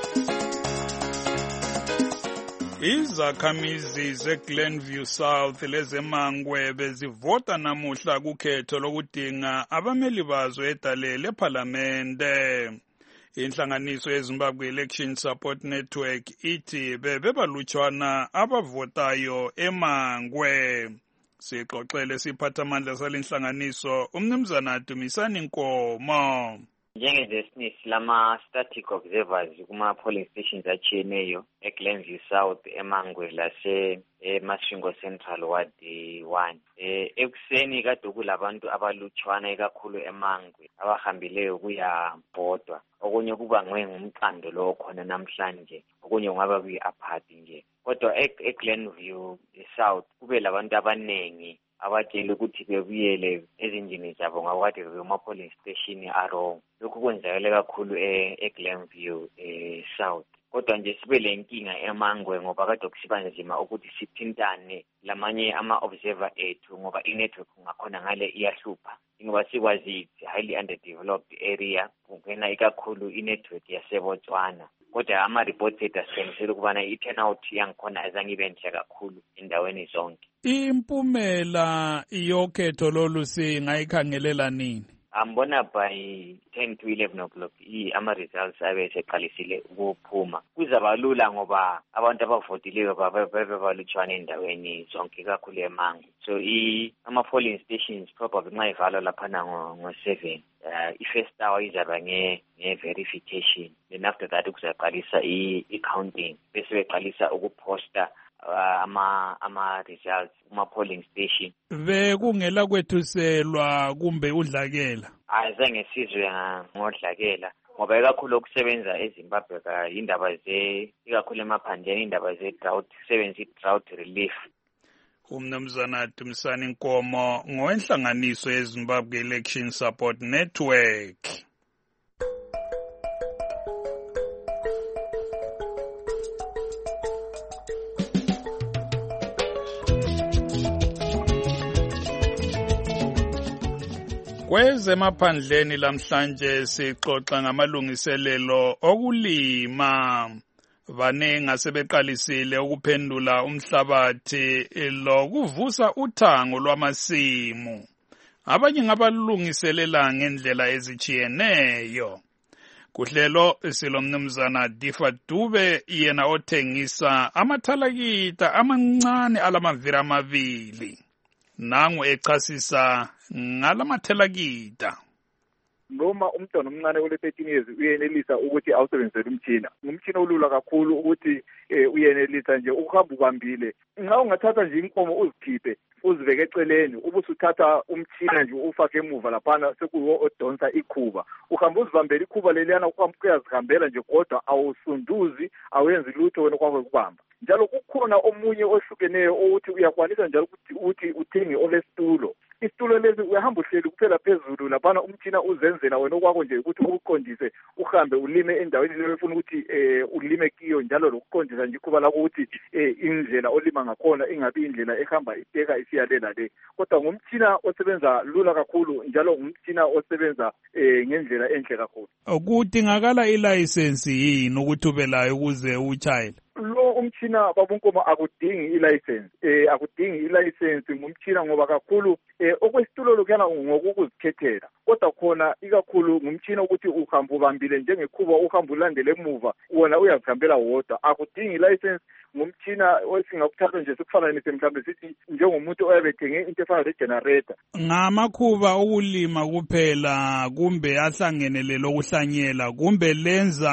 Izakhamizi zeGlenview South lezemangwe bezivota namuhla kukhetho lokudinga abameli bazo edale lephalamende. Inhlanganiso yeZimbabwe Election Support Network ithi bebebalutshwana abavotayo emangwe. Sixoxele siphathamandla salenhlanganiso umnumzana Dumisani Nkomo. Njengezesinisi lama static observers kuma polling stations achiyeneyo eGlenview South, eMangwe lase eMasvingo Central Ward one. Eh ekuseni kade kulabantu abalutshwana ekakhulu eMangwe abahambileyo kuyabhodwa. Okunye kubangwe ngumqando lo khona namhlanje, okunye kungaba kuyi-apart nje. Kodwa eGlenview South kube labantu abanengi abatshela ukuthi bebuyele ezindlini zabo ngakade bema-polling station aro. Lokhu kwenzakele kakhulu eGlenview South. Kodwa nje sibe le nkinga eMangwe ngoba kade kusiba nzima ukuthi sithintane lamanye ama-observer ethu ngoba i-network ngakhona ngale iyahlupha. Ngoba sikwazi it's highly underdeveloped area, kungena ikakhulu i-network yaseBotswana. Kodwa ama-reports ethu asiqinisele ukubana i-turnout yangikhona azange ibe nhle kakhulu endaweni zonke. Impumela yokhetho lolu singayikhangelela nini? ambona by ten to eleven o'clock ama-results abe seqalisile ukuphuma. Kuzaba lula ngoba abantu abavotileyo babe balutshwane endaweni zonke kakhulu eMango. So ama-polling stations probably nxa ivalwa laphana ngo-seven. Uh, i-first hour izaba nge-verification. Then after that kuzaqalisa i-counting. Bese beqalisa ukuposta Uh, ama ama results kuma polling station. Bekungela kwethuselwa kumbe udlakela. Azange sizwe ngodlakela ngoba ikakhulu ukusebenza eZimbabwe ka indaba ze ikakhulu emaphandleni indaba ze drought sebenza drought relief. Umnumzana Dumisani Nkomo ngowenhlanganiso yeZimbabwe Election Support Network. Kwezemaphandleni lamhlanje sixoxa ngamalungiselelo okulima. Banengi asebeqalisile ukuphendula umhlabathi lokuvusa uthango lwamasimu. Abanye ngabalungiselela ngendlela ezijiyeneyo. Kuhlelo silomnumzana Difa Dube yena othengisa amathalakita amancane alamaviri amabili. Nangu echasisa ngalamathelakita. Noma umntwana omncane ole thirteen years uyenelisa ukuthi awusebenzele umtshina. Umtshina olula kakhulu ukuthi uyenelisa nje ukuhamba ubambile. Nxa ungathatha nje inkomo uzikhiphe uzibeke eceleni ubusuthatha umtshina nje ufake emuva laphana sekuwo odonsa ikhuba. Uhamba uzibambela ikhuba leliyana uyazihambela nje kodwa awusunduzi awenzi lutho wena kwakho kubamba. Njalo kukhona omunye ohlukeneyo ukuthi uyakwanisa njalo ukuthi uthi uthenge olesitulo. Isitulo lezi uyahamba uhleli kuphela phezulu laphana umtshina uzenzela wena okwakho nje ukuthi ukuqondise uhambe ulime endaweni leyo ufuna ukuthi eh ulime kiyo njalo lokuqondisa nje kuba la ukuthi eh indlela olima ngakhona ingabi indlela ehamba iteka isiyalela le. Kodwa ngumtshina osebenza lula kakhulu njalo ngumtshina osebenza eh ngendlela enhle kakhulu. Kudingakala ilicense yini ukuthi ube layo ukuze uchayele? Lo umtshina babunkoma akudingi ilicense eh akudingi ilicense ngumtshina ngoba kakhulu eh okwesitulo lokuyana ngokukuzikhethela kodwa khona ikakhulu ngumtshina ukuthi uhamba ubambile njengekhuba uhamba ulandele emuva wona uyazihambela wodwa akudingi ilicense ngumtshina osingakuthatha nje sikufananise mhlambe sithi njengomuntu oyabethenge into efana legenerator. Ngamakhuba ukulima kuphela kumbe ahlangenele lokuhlanyela kumbe lenza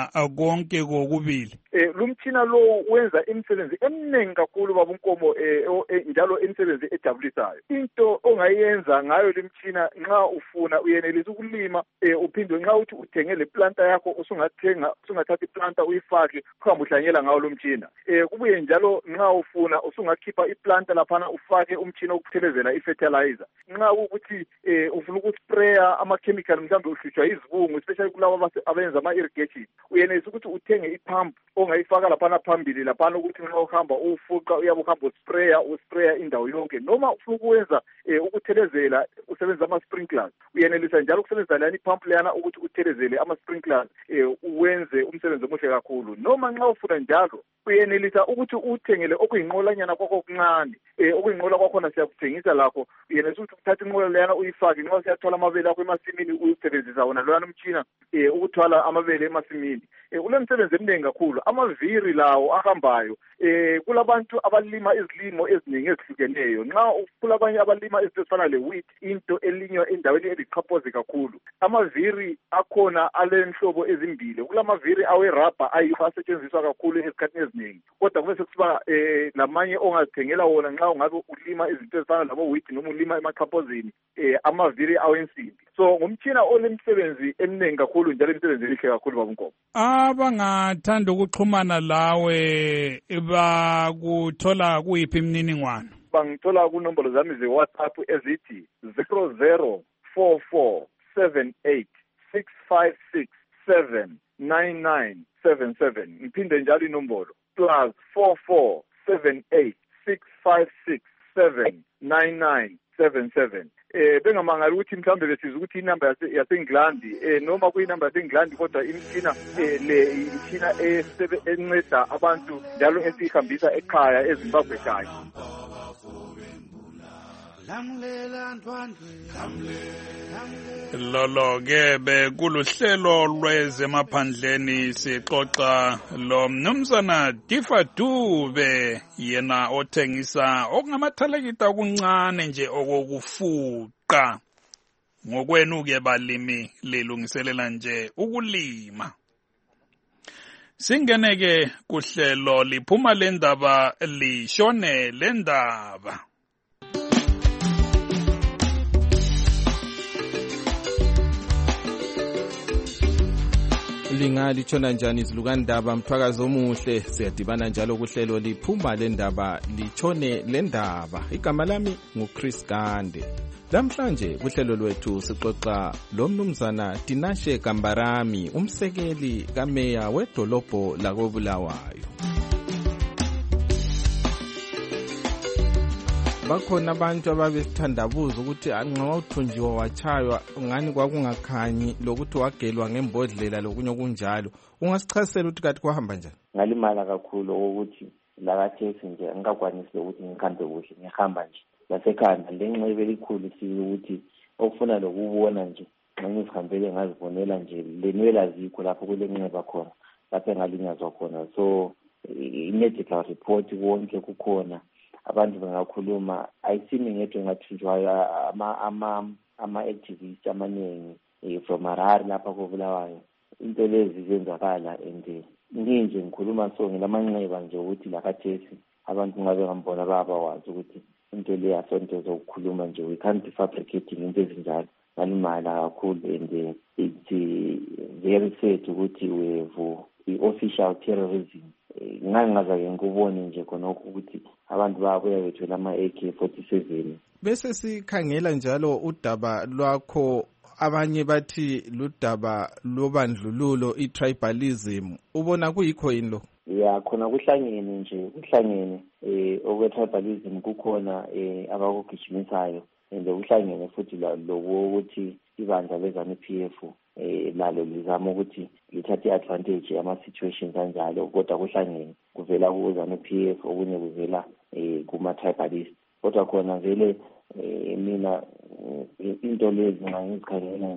konke kokubili? Eh lumtshina lo wenza imisebenzi eminingi kakhulu babunkomo eh njalo imisebenzi ejabulisayo. Into ongayenza ngayo limtshina nxa ufuna uyenelisa ukulima eh uphinde nxa uthi uthenge le planta yakho usungathenga usungathatha iplanta uyifake kuhamba uhlanyela ngawo lumtshina. Eh kubuye njalo nxa ufuna usungakhipha iplanta laphana ufake umtshina okuthelezela ifertilizer. Nxa ukuthi eh ufuna ukuspraya ama chemical mhlawumbe uhlutshwa izibungu especially kulabo abenza ama irrigation uyenelisa ukuthi uthenge ipump ongayifaka laphana phambili laphana ukuthi nxa uhamba ufuqa uyabe uhamba uspraya uspraya indawo yonke noma ufuna ukwenza eh, ukuthelezela usebenzisa ama sprinklers uyenelisa njalo ukusebenzisa lana ipump lana ukuthi uthelezele ama sprinklers eh, uwenze umsebenzi omuhle kakhulu noma nxa ufuna njalo uyenelisa ukuthi uthengele okuyinqolanyana kwakho okuncane eh okuyinqola kwakhona siyakuthengisa lakho uyenelisa ukuthi uthathe inqola lana uyifake nxa usiyathola amabele akho emasimini uyisebenzisa wona lona umtshina eh ukuthwala amabele emasimini eh ulemsebenzi eminingi kakhulu amaviri lawo ahambayo eh kulabantu abalima izilimo eziningi ezihlukeneyo nxa kulabanye abalima izinto ezifana le wheat into elinywa endaweni eliqhaphoze kakhulu amaviri akhona alenhlobo ezimbili kulamaviri awe rubber ayisetshenziswa kakhulu esikhathini eziningi kodwa kube kusiba eh lamanye ongazithengela wona nxa ungabe ulima izinto ezifana labo wheat noma ulima emaqhaphozini eh amaviri awensimbi so ngumtshina olemsebenzi eminingi kakhulu njalo imisebenzi elihle kakhulu babunkomo. Abangathanda ukuxhumana lawe bakuthola kuyiphi imininingwane? Bangithola kunombolo zami ze-WhatsApp ezithi zero zero four four seven eight six five six seven nine nine seven seven ngiphinde njalo inombolo plus four four seven eight six five six seven nine nine seven seven. Eh bengamangali ukuthi mhlambe besiza ukuthi inamba yaseNgilandi eh noma kuyinamba yaseNgilandi kodwa imtshina eh le imtshina enceda abantu njalo esihambisa ekhaya eZimbabwe kanye. lolo-ke bekuluhlelo lwezemaphandleni sixoxa lo mnumzana Difa Dube yena othengisa okungamathalekita okuncane nje okokufuqa. Ngokwenu-ke balimi lilungiselela nje ukulima. Singene-ke kuhlelo liphuma le ndaba lishone le ndaba. Lingalithona njani izilukandaba mthwakazi omuhle siyadibana njalo kuhlelo liphuma le ndaba lithone le ndaba. Igama lami nguChris Gande. Namhlanje kuhlelo lwethu sixoxa lo mnumzana Tinashe Kambarami, umsekeli kameya wedolobho lakoBulawayo. Bakhona abantu ababesithandabuza ukuthi nxa uthunjiwa wachaywa ngani kwakungakhanyi lokuthi wagelwa ngembodlela lokunye okunjalo. Ungasichasela ukuthi kathi kwahamba njani? Ngalimala kakhulu ukuthi lakathesi nje angikakwanisi ukuthi ngikhambe kuhle ngihamba nje. Lasekhanda lenxebe elikhulu sikuthi okufuna lokubona nje nxa ngizihambele ngazibonela nje lenwele azikho lapho kule nxeba khona lapho engalinyazwa khona. So i-medical report wonke kukhona. Abantu bengakhuluma ayisimi ngedwe ngathunjwayo ama ama ama activists amaningi from Harare lapha koBulawayo. Into lezi zenzakala and nginje ngikhuluma so ngilamanxeba nje ukuthi lakathesi abantu ngabe ngambona baba wazi ukuthi into le asonto zokukhuluma nje we can't be fabricating into ezinjalo. Ngalimala kakhulu and it's very sad ukuthi we have i-official terrorism. Ngangaza-ke ngikubone nje khona ukuthi abantu babuya bethwele ama-A K forty-seven. Bese sikhangela njalo udaba lwakho, abanye bathi ludaba lobandlululo, i-tribalism. Ubona kuyikho yini lo? Ya khona kuhlangene nje kuhlangene eh okwe-tribalism kukhona eh abakugijimisayo and kuhlangene futhi lokho ukuthi ibandla lezanu-P F eh lalo lizama ukuthi lithathe advantage ama situations kanjalo, kodwa kuhlangene kuvela kuzanu-P F okunye kuvela eh kuma tribalists. Kodwa khona vele eh mina into lezi ngizikhangela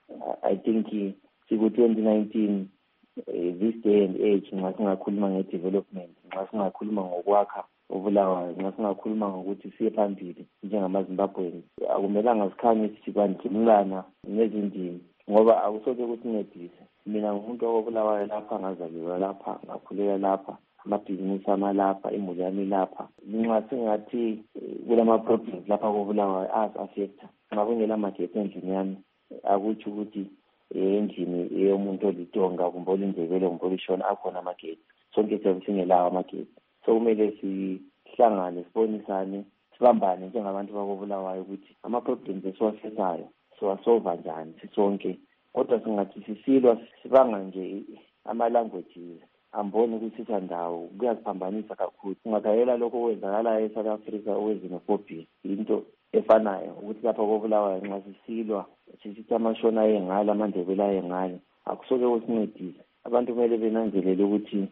I think siku twenty nineteen this day and age nxa singakhuluma nge-development, nxa singakhuluma ngokwakha uBulawayo, nxa singakhuluma ngokuthi siye phambili njengamaZimbabweni, akumelanga sikhanye sibandlululana ngezindimi ngoba akusoke kusincedise. Mina ngumuntu oBulawayo lapha, ngazalelwa lapha, ngakhulela lapha, amabhizinisi amalapha, imuli yami lapha. Nxa singathi kulama-problems lapha koBulawayo as-affecta, nxa kungela magetsi endlini yami akutsho ukuthi endlini yomuntu olitonga kumbe olindebele kumbe olishona akhona amagetsi. Sonke siyabe singelawo amagetsi. So kumele sihlangane, sibonisane, sibambane njengabantu bakoBulawayo ukuthi ama-problems esiwafisayo siwasolva njani sisonke. Kodwa singathi sisilwa sibanga nje ama-languages amboni ukuthi sithandawo kuyasiphambanisa kakhulu. Ungakayela lokho okwenzakalayo eSouth Africa okwezinophobia into efanayo ukuthi lapha koBulawayo nxa sisilwa sisithi amashona ayengala amandebele ayengala akusoke kusincedise. Abantu kumele benanzelele ukuthi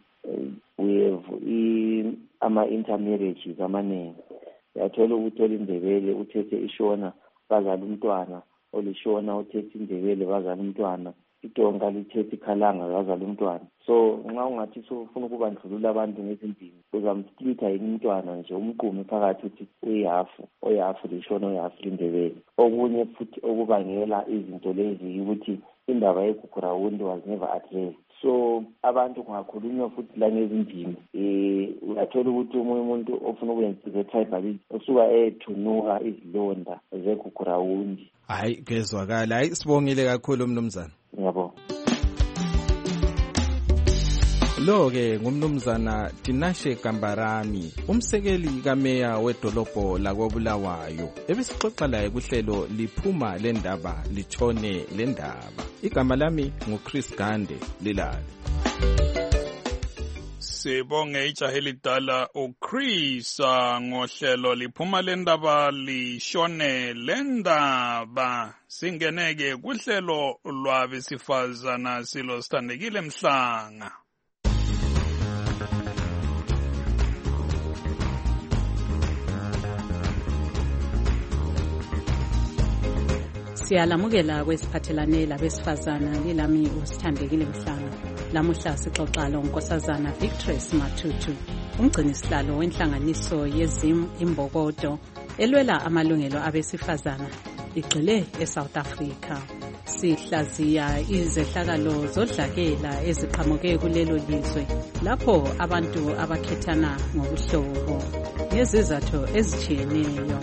we have ama-intermarriages amaningi. Uyathola ukuthi olindebele uthethe ishona bazala umntwana, olishona uthethe indebele bazala umntwana, itonga lithethe ikhalanga bazala umntwana. So nxa ungathi ufuna ukubandlulula abantu ngezindimi uzamsplitha yini umntwana nje umqume phakathi ukuthi uyihafu oyihafu lishona oyihafu lindebele. Okunye futhi okubangela izinto lezi ukuthi indaba yeGugurawundi was never addressed. So abantu kungakhulunywa futhi la ngezindimi eh uyathola ukuthi umunye umuntu ofuna ukwenza tribalism usuka ethunuka izilonda zeGugurawundi. Hayi kezwakala. Hayi sibongile kakhulu mnumzana. Yebo. Lo-ke ngumnumzana Tinashe Kambarami, umsekeli kameya wedolobho lakoBulawayo. Ebesixoxa laye kuhlelo liphuma le ndaba lithone le ndaba. Igama lami nguChris Gande Lilali. Sibonge ijahe lidala uChris ngohlelo liphuma le ndaba lishone le ndaba. Singeneke kuhlelo lwabesifazana silo sithandekile Mhlanga. Siyalamukela kwesiphathelane labesifazana lilami usithandekile Mhlanga. Lamuhla sixoxa lonkosazana Victress Matutu, umgcini sihlalo wenhlanganiso yezim imbokodo elwela amalungelo abesifazana igxile eSouth Africa. Sihlaziya izehlakalo zodlakela eziqhamuke kulelo lizwe lapho abantu abakhethana ngobuhlobo ngezizathu ezitshiyeneyo.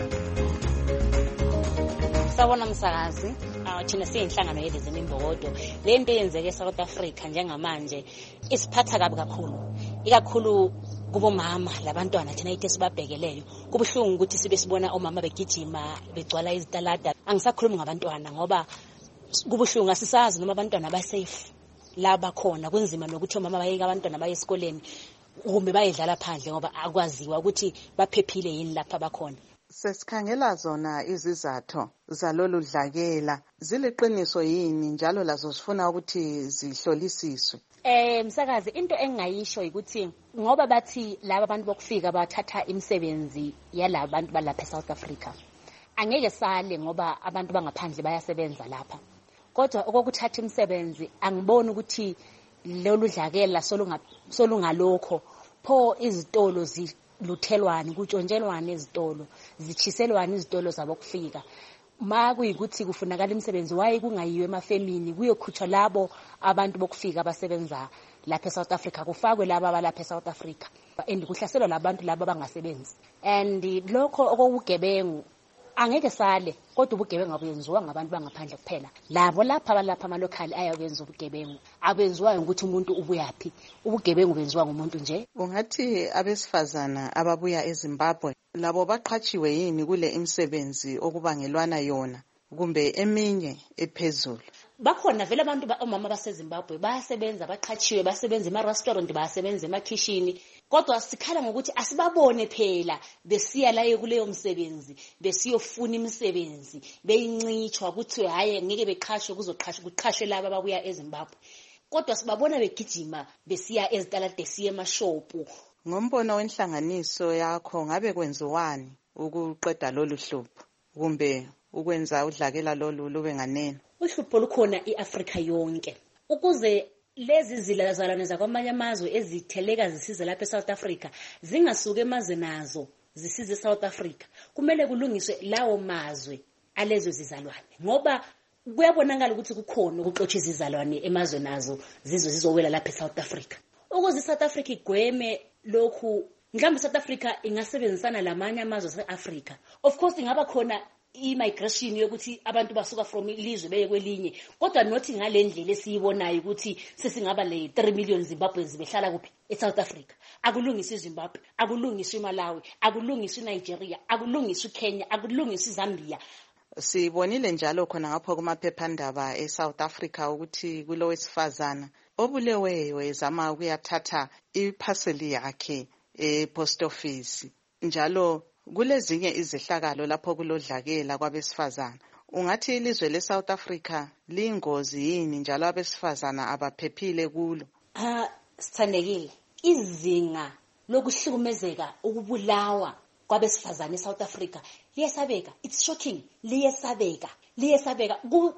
Sawona msakazi, thina siyinhlangano yezizim imbokodo. Le nto yenzeke eSouth Africa njengamanje isiphatha kabi kakhulu, ikakhulu kubomama labantwana thina ithe sibabhekeleyo. Kubuhlungu ukuthi sibe sibona omama begijima begcwala izitalada. Angisakhulumi ngabantwana ngoba kubuhlungu, asisazi noma abantwana ba safe laba khona. Kunzima nokuthi omama bayeke abantwana baye esikoleni kumbe bayedlala phandle ngoba akwaziwa ukuthi baphephile yini lapha bakhona. Sesikhangela zona izizathu zalolu dlakela ziliqiniso yini njalo lazo sifuna ukuthi zihlolisiswe. Eh msakazi, into engayisho ukuthi ngoba bathi laba abantu bokufika bathatha imisebenzi yalabo bantu balapha eSouth Africa, angeke sale ngoba abantu bangaphandle bayasebenza lapha. Kodwa okukuthatha imisebenzi angiboni ukuthi lolu dlakela solungalokho pho izitolo zi luthelwane kutshontshelwane izitolo zichiselwane izitolo zabo kufika. Ma kuyikuthi kufunakala imisebenzi waye kungayiwe emafemini kuyokhutshwa labo abantu bokufika abasebenza lapha eSouth Africa, kufakwe laba abalapha eSouth Africa and kuhlaselwa labantu laba abangasebenzi. And lokho okugebengu angeke sale, kodwa ubugebengu abuyenziwa ngabantu bangaphandle kuphela. Labo lapha abalapha amalokali ayabenza ubugebengu abenziwayo ukuthi umuntu ubuyaphi. Ubugebengu benziwa ngumuntu nje. Ungathi abesifazana ababuya eZimbabwe labo baqhatshiwe yini kule imisebenzi okubangelwana yona kumbe eminye ephezulu? Bakhona vele abantu omama baseZimbabwe bayasebenza, baqhatshiwe, basebenza ema-restaurant, bayasebenza ema-kitchen. Kodwa sikhala ngokuthi asibabone phela besiya la kuleyo msebenzi, besiyofuna imisebenzi, beyincitshwa ukuthi hayi ngeke beqhashwe kuzoqhashwa kuqhashwe laba ababuya eZimbabwe. Kodwa sibabona begijima besiya ezitalade siye emashopu. Ngombono wenhlanganiso yakho ngabe kwenziwani ukuqeda lolu hlupho kumbe ukwenza udlakela lolu lube nganene? Uhlupho lukhona iAfrika yonke. Ukuze lezi zilazalwane zakwamanye amazwe ezitheleka zisize lapha eSouth Africa zingasuke emazwe nazo zisize eSouth Africa, kumele kulungiswe lawo mazwe alezo zizalwane, ngoba kuyabonakala ukuthi kukhona ukuxotsha izizalwane emazwe nazo zizo zizowela lapha eSouth Africa. Ukuze iSouth Africa igweme lokhu, mhlawumbe iSouth Africa ingasebenzisana lamanye amazwe aseAfrica. Of course ingaba khona i-migration yokuthi abantu basuka from ilizwe beye kwelinye, kodwa nothi ngale ndlela esiyibonayo ukuthi sesingaba le three million Zimbabweans behlala kuphi eSouth Africa. Akulungiswe iZimbabwe, akulungiswe iMalawi, akulungiswe iNigeria, akulungiswe iKenya, akulungiswe iZambia. Sibonile njalo khona ngapho kumaphephandaba eSouth Africa ukuthi kulo wesifazana obuleweyo ezama ukuyathatha iphaseli yakhe epost office. Njalo kulezinye izehlakalo lapho kulodlakela kwabesifazana. Ungathi ilizwe leSouth Africa liyingozi yini njalo abesifazana abaphephile kulo? Ah, sithandekile. Izinga lokuhlukumezeka, ukubulawa kwabesifazana eSouth Africa liyesabeka. It's shocking. Liyesabeka. Liyesabeka.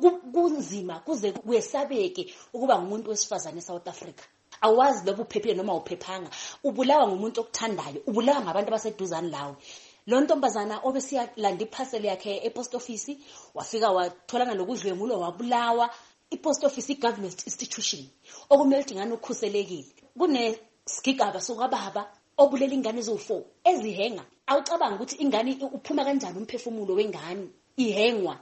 Kunzima kuze kuyesabeke ukuba ngumuntu wesifazana eSouth Africa. Awazi lobu uphephile noma uphephanga. Ubulawa ngumuntu okuthandayo, ubulawa ngabantu abaseduzane lawe. Lo ntombazana obesiya landa iphaseli yakhe epost office wafika watholana lokudlwengulo wabulawa. Ipost office i-government institution okumele ukuthi ngani ukhuselekile. Kune sigigaba sokababa obulela ingane ezo-four ezihenga. Awucabanga ukuthi ingane uphuma kanjani umphefumulo wengane ihengwa.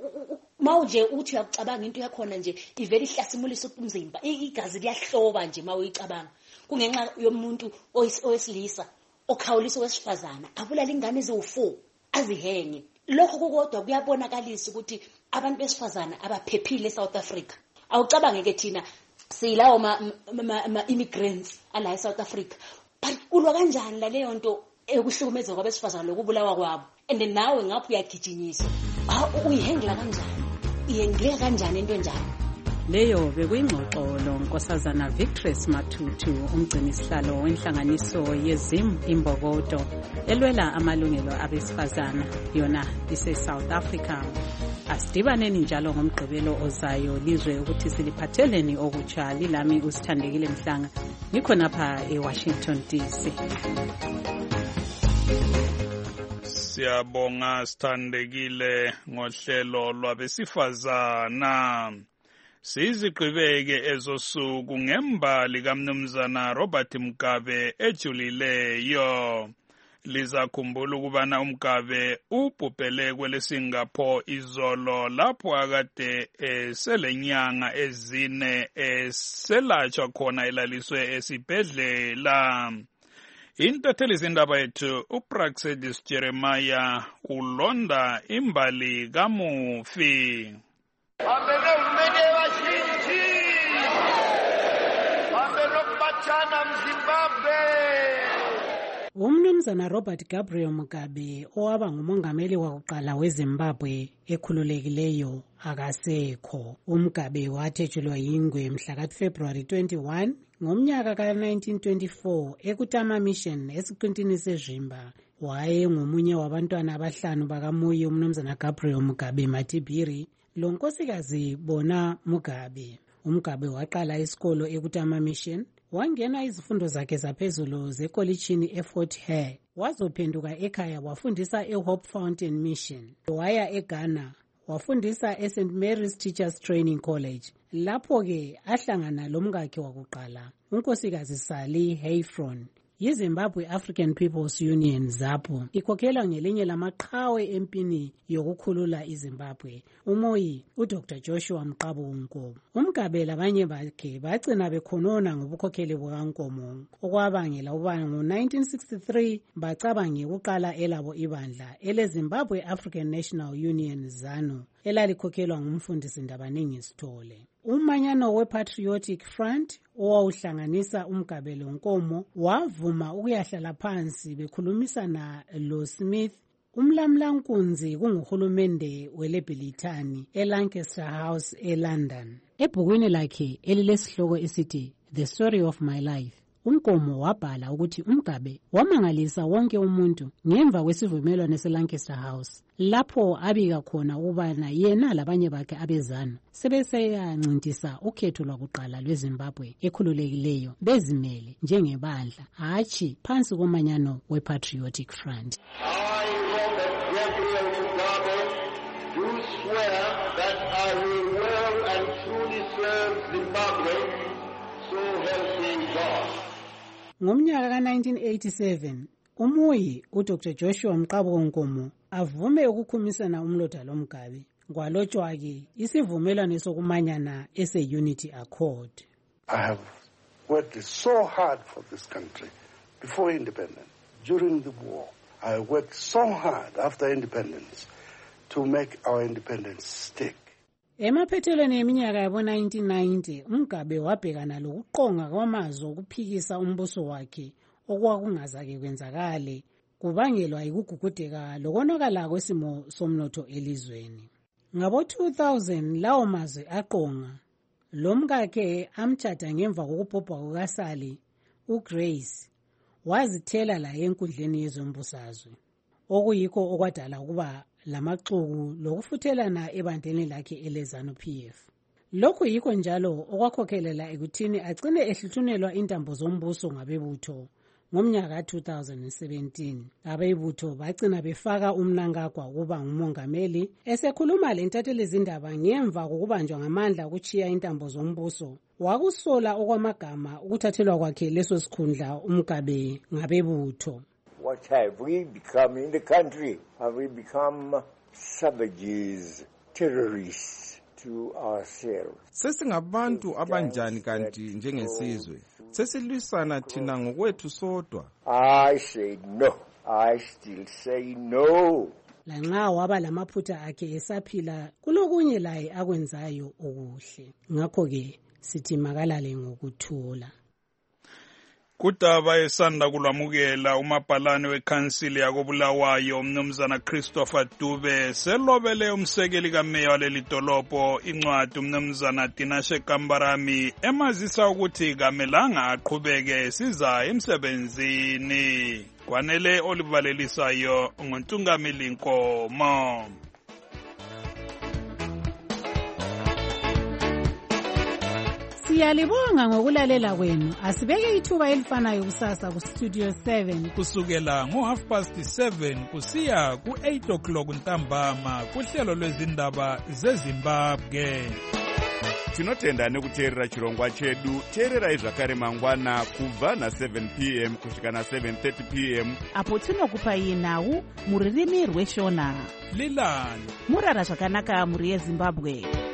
Mawuje uthi uyacabanga into yakhona nje ivele ihlasimulisa umzimba, igazi liyahloba nje mawuyicabanga. Kungenxa yomuntu owesilisa okhawulisa wesifazana abulala ingane eziwu-four azihenge. Lokho kukodwa kuyabonakalisa ukuthi abantu besifazana abaphephile eSouth Africa. Awucabange ke thina silawo ma immigrants ala eSouth Africa, but kulwa kanjani la leyo nto ekuhlukumeza kwabesifazana lokubulawa kwabo? And nawe ngapho uyagijinyisa, uyihengela kanjani? Iyengela kanjani into njalo? Leyo bekuyingxoxo lonkosazana Victress Matutu, umgcini sihlalo wenhlanganiso yezim imbokodo elwela amalungelo abesifazana, yona ise South Africa. asidibaneni njalo ngomgqibelo ozayo lizwe ukuthi siliphatheleni okutsha. Lilami uSithandekile Mhlanga, ngikhonapha eWashington D C. Siyabonga Sithandekile ngohlelo lwabesifazana. Sizigqibeke ezosuku ngembali kaMnumzana Robert Mugabe ejulileyo. Lizakhumbula ukubana uMugabe ubhubhele kwele Singapore izolo lapho akade eselenyanga ezine eselatshwa khona elaliswe esibhedlela. Intatheli zindaba yethu uPraxedis Jeremiah ulonda imbali kamufi. Bambele umene washindi. Bambele kubatshana mZimbabwe. Umnumzana Robert Gabriel Mugabe owaba ngumongameli wakuqala weZimbabwe ekhululekileyo akasekho. uMugabe wathetshulwa yingwe mhla ka February twenty-first ngomnyaka ka nineteen twenty-four eKutama Mission esiqintini seZimba. Waye ngomunye wabantwana abahlanu bakaMuyi umnumzana Gabriel Mugabe Matibiri lonkosikazi Bona Mugabe. uMugabe waqala isikolo eKutama Mission, wangena izifundo zakhe zaphezulu zekolitshini eFort Hare, wazophenduka ekhaya wafundisa eHope Fountain Mission. Waya eGhana wafundisa eSaint Mary's Teachers Training College, lapho ke ahlangana lomkakhe wakuqala unkosikazi Sally Hayfron. yiZimbabwe African People's Union ZAPU ikhokhela ngelinye lamaqhawe empini yokukhulula iZimbabwe. Umoyi uDr Joshua Mqabunko. uMugabe labanye bakhe bagcina bekhonona ngobukhokheli bukaNkomo, okwabangela uba ngo-nineteen sixty-three bacabange ukuqala elabo ibandla eleZimbabwe African National Union ZANU elalikhokhelwa ngumfundisi Ndabaningi Sithole. Umanyano we-Patriotic Front owawuhlanganisa uMugabe loNkomo wavuma ukuyahlala phansi bekhulumisana lo Smith, umlamlankunzi kunguhulumende weLebhilithani eLancaster House eLondon. Ebhukwini lakhe elilesihloko esithi The Story of My Life, uNkomo wabhala ukuthi uMugabe wamangalisa wonke umuntu ngemva kwesivumelwano seLancaster House, lapho abika khona ukubana yena labanye bakhe abezana sebeseyancintisa ukhetho lwakuqala lweZimbabwe ekhululekileyo bezimele njengebandla, hatshi phansi komanyano we-Patriotic Front. I, Robert Gabriel Mugabe, do swear that I will well and truly serve Zimbabwe, so help me God. Ngomnyaka ka nineteen eighty-seven, uMuyi uDr Joshua Mqabunko avume ukukhumisana umlotha loMugabe. Kwalotshwa ke isivumelwano sokumanyana ese-Unity Accord. I have worked so hard for this country before independence, during the war. I worked so hard after independence to make our independence stick. Emaphethelweni eminyaka yabo nineteen ninety, uMugabe wabhekana lokuqonga kwamazwi okuphikisa umbuso wakhe okwakungazake kwenzakale, kubangelwa yikugugudeka lokonakala kwesimo somnotho elizweni. Ngabo two thousand lawo mazwi aqonga, lo mkakhe amthatha ngemva kokubhubha kukaSally, uGrace wazithela la enkundleni yezombusazwe, okuyikho okwadala ukuba lamaxuku lokufuthelana ebandleni lakhe eleZANU P F. Lokhu yikho njalo okwakhokhelela ekuthini agcine ehluthunelwa intambo zombuso ngabebutho. Ngomnyaka two thousand seventeen, abebutho bagcina befaka uMnangagwa ukuba ngumongameli. Esekhuluma lentatheli zindaba ngemva kokubanjwa ngamandla ukuchiya intambo zombuso, wakusola okwamagama ukuthathelwa kwakhe leso sikhundla uMugabe ngabebutho. What have we become in the country? Have we become savages, terrorists to ourselves? Sesingabantu abanjani kanti njengesizwe? Sesilwisana thina ngokwethu sodwa. I say no. I still say no. Lanxa waba lamaphutha akhe esaphila, kulokunye laye akwenzayo okuhle. Ngakho ke sithi makalale ngokuthula. Kudaba esanda kulwamukela umabhalane wekhansili yakobulawayo umnumzana Christopher Dube selobele umsekeli kameya waleli dolobho incwadi umnumzana Tinashe Kambarami emazisa ukuthi kamelanga aqhubeke siza emsebenzini. Kwanele olivalelisayo ngontungamili Nkomo. Siyalibonga ngokulalela kwenu. Asibeke ithuba elifanayo kusasa ku Studio seven kusukela ngo half past seven kusiya ku eight o'clock ntambama kuhlelo lwezindaba zeZimbabwe. Tinotenda nekuteerera chirongwa chedu. Teererai zvakare mangwana kubva na seven p m kusvika na seven thirty p m apo tinokupai nhau muririmi rweshona. Lilani murara zvakanaka muri yeZimbabwe.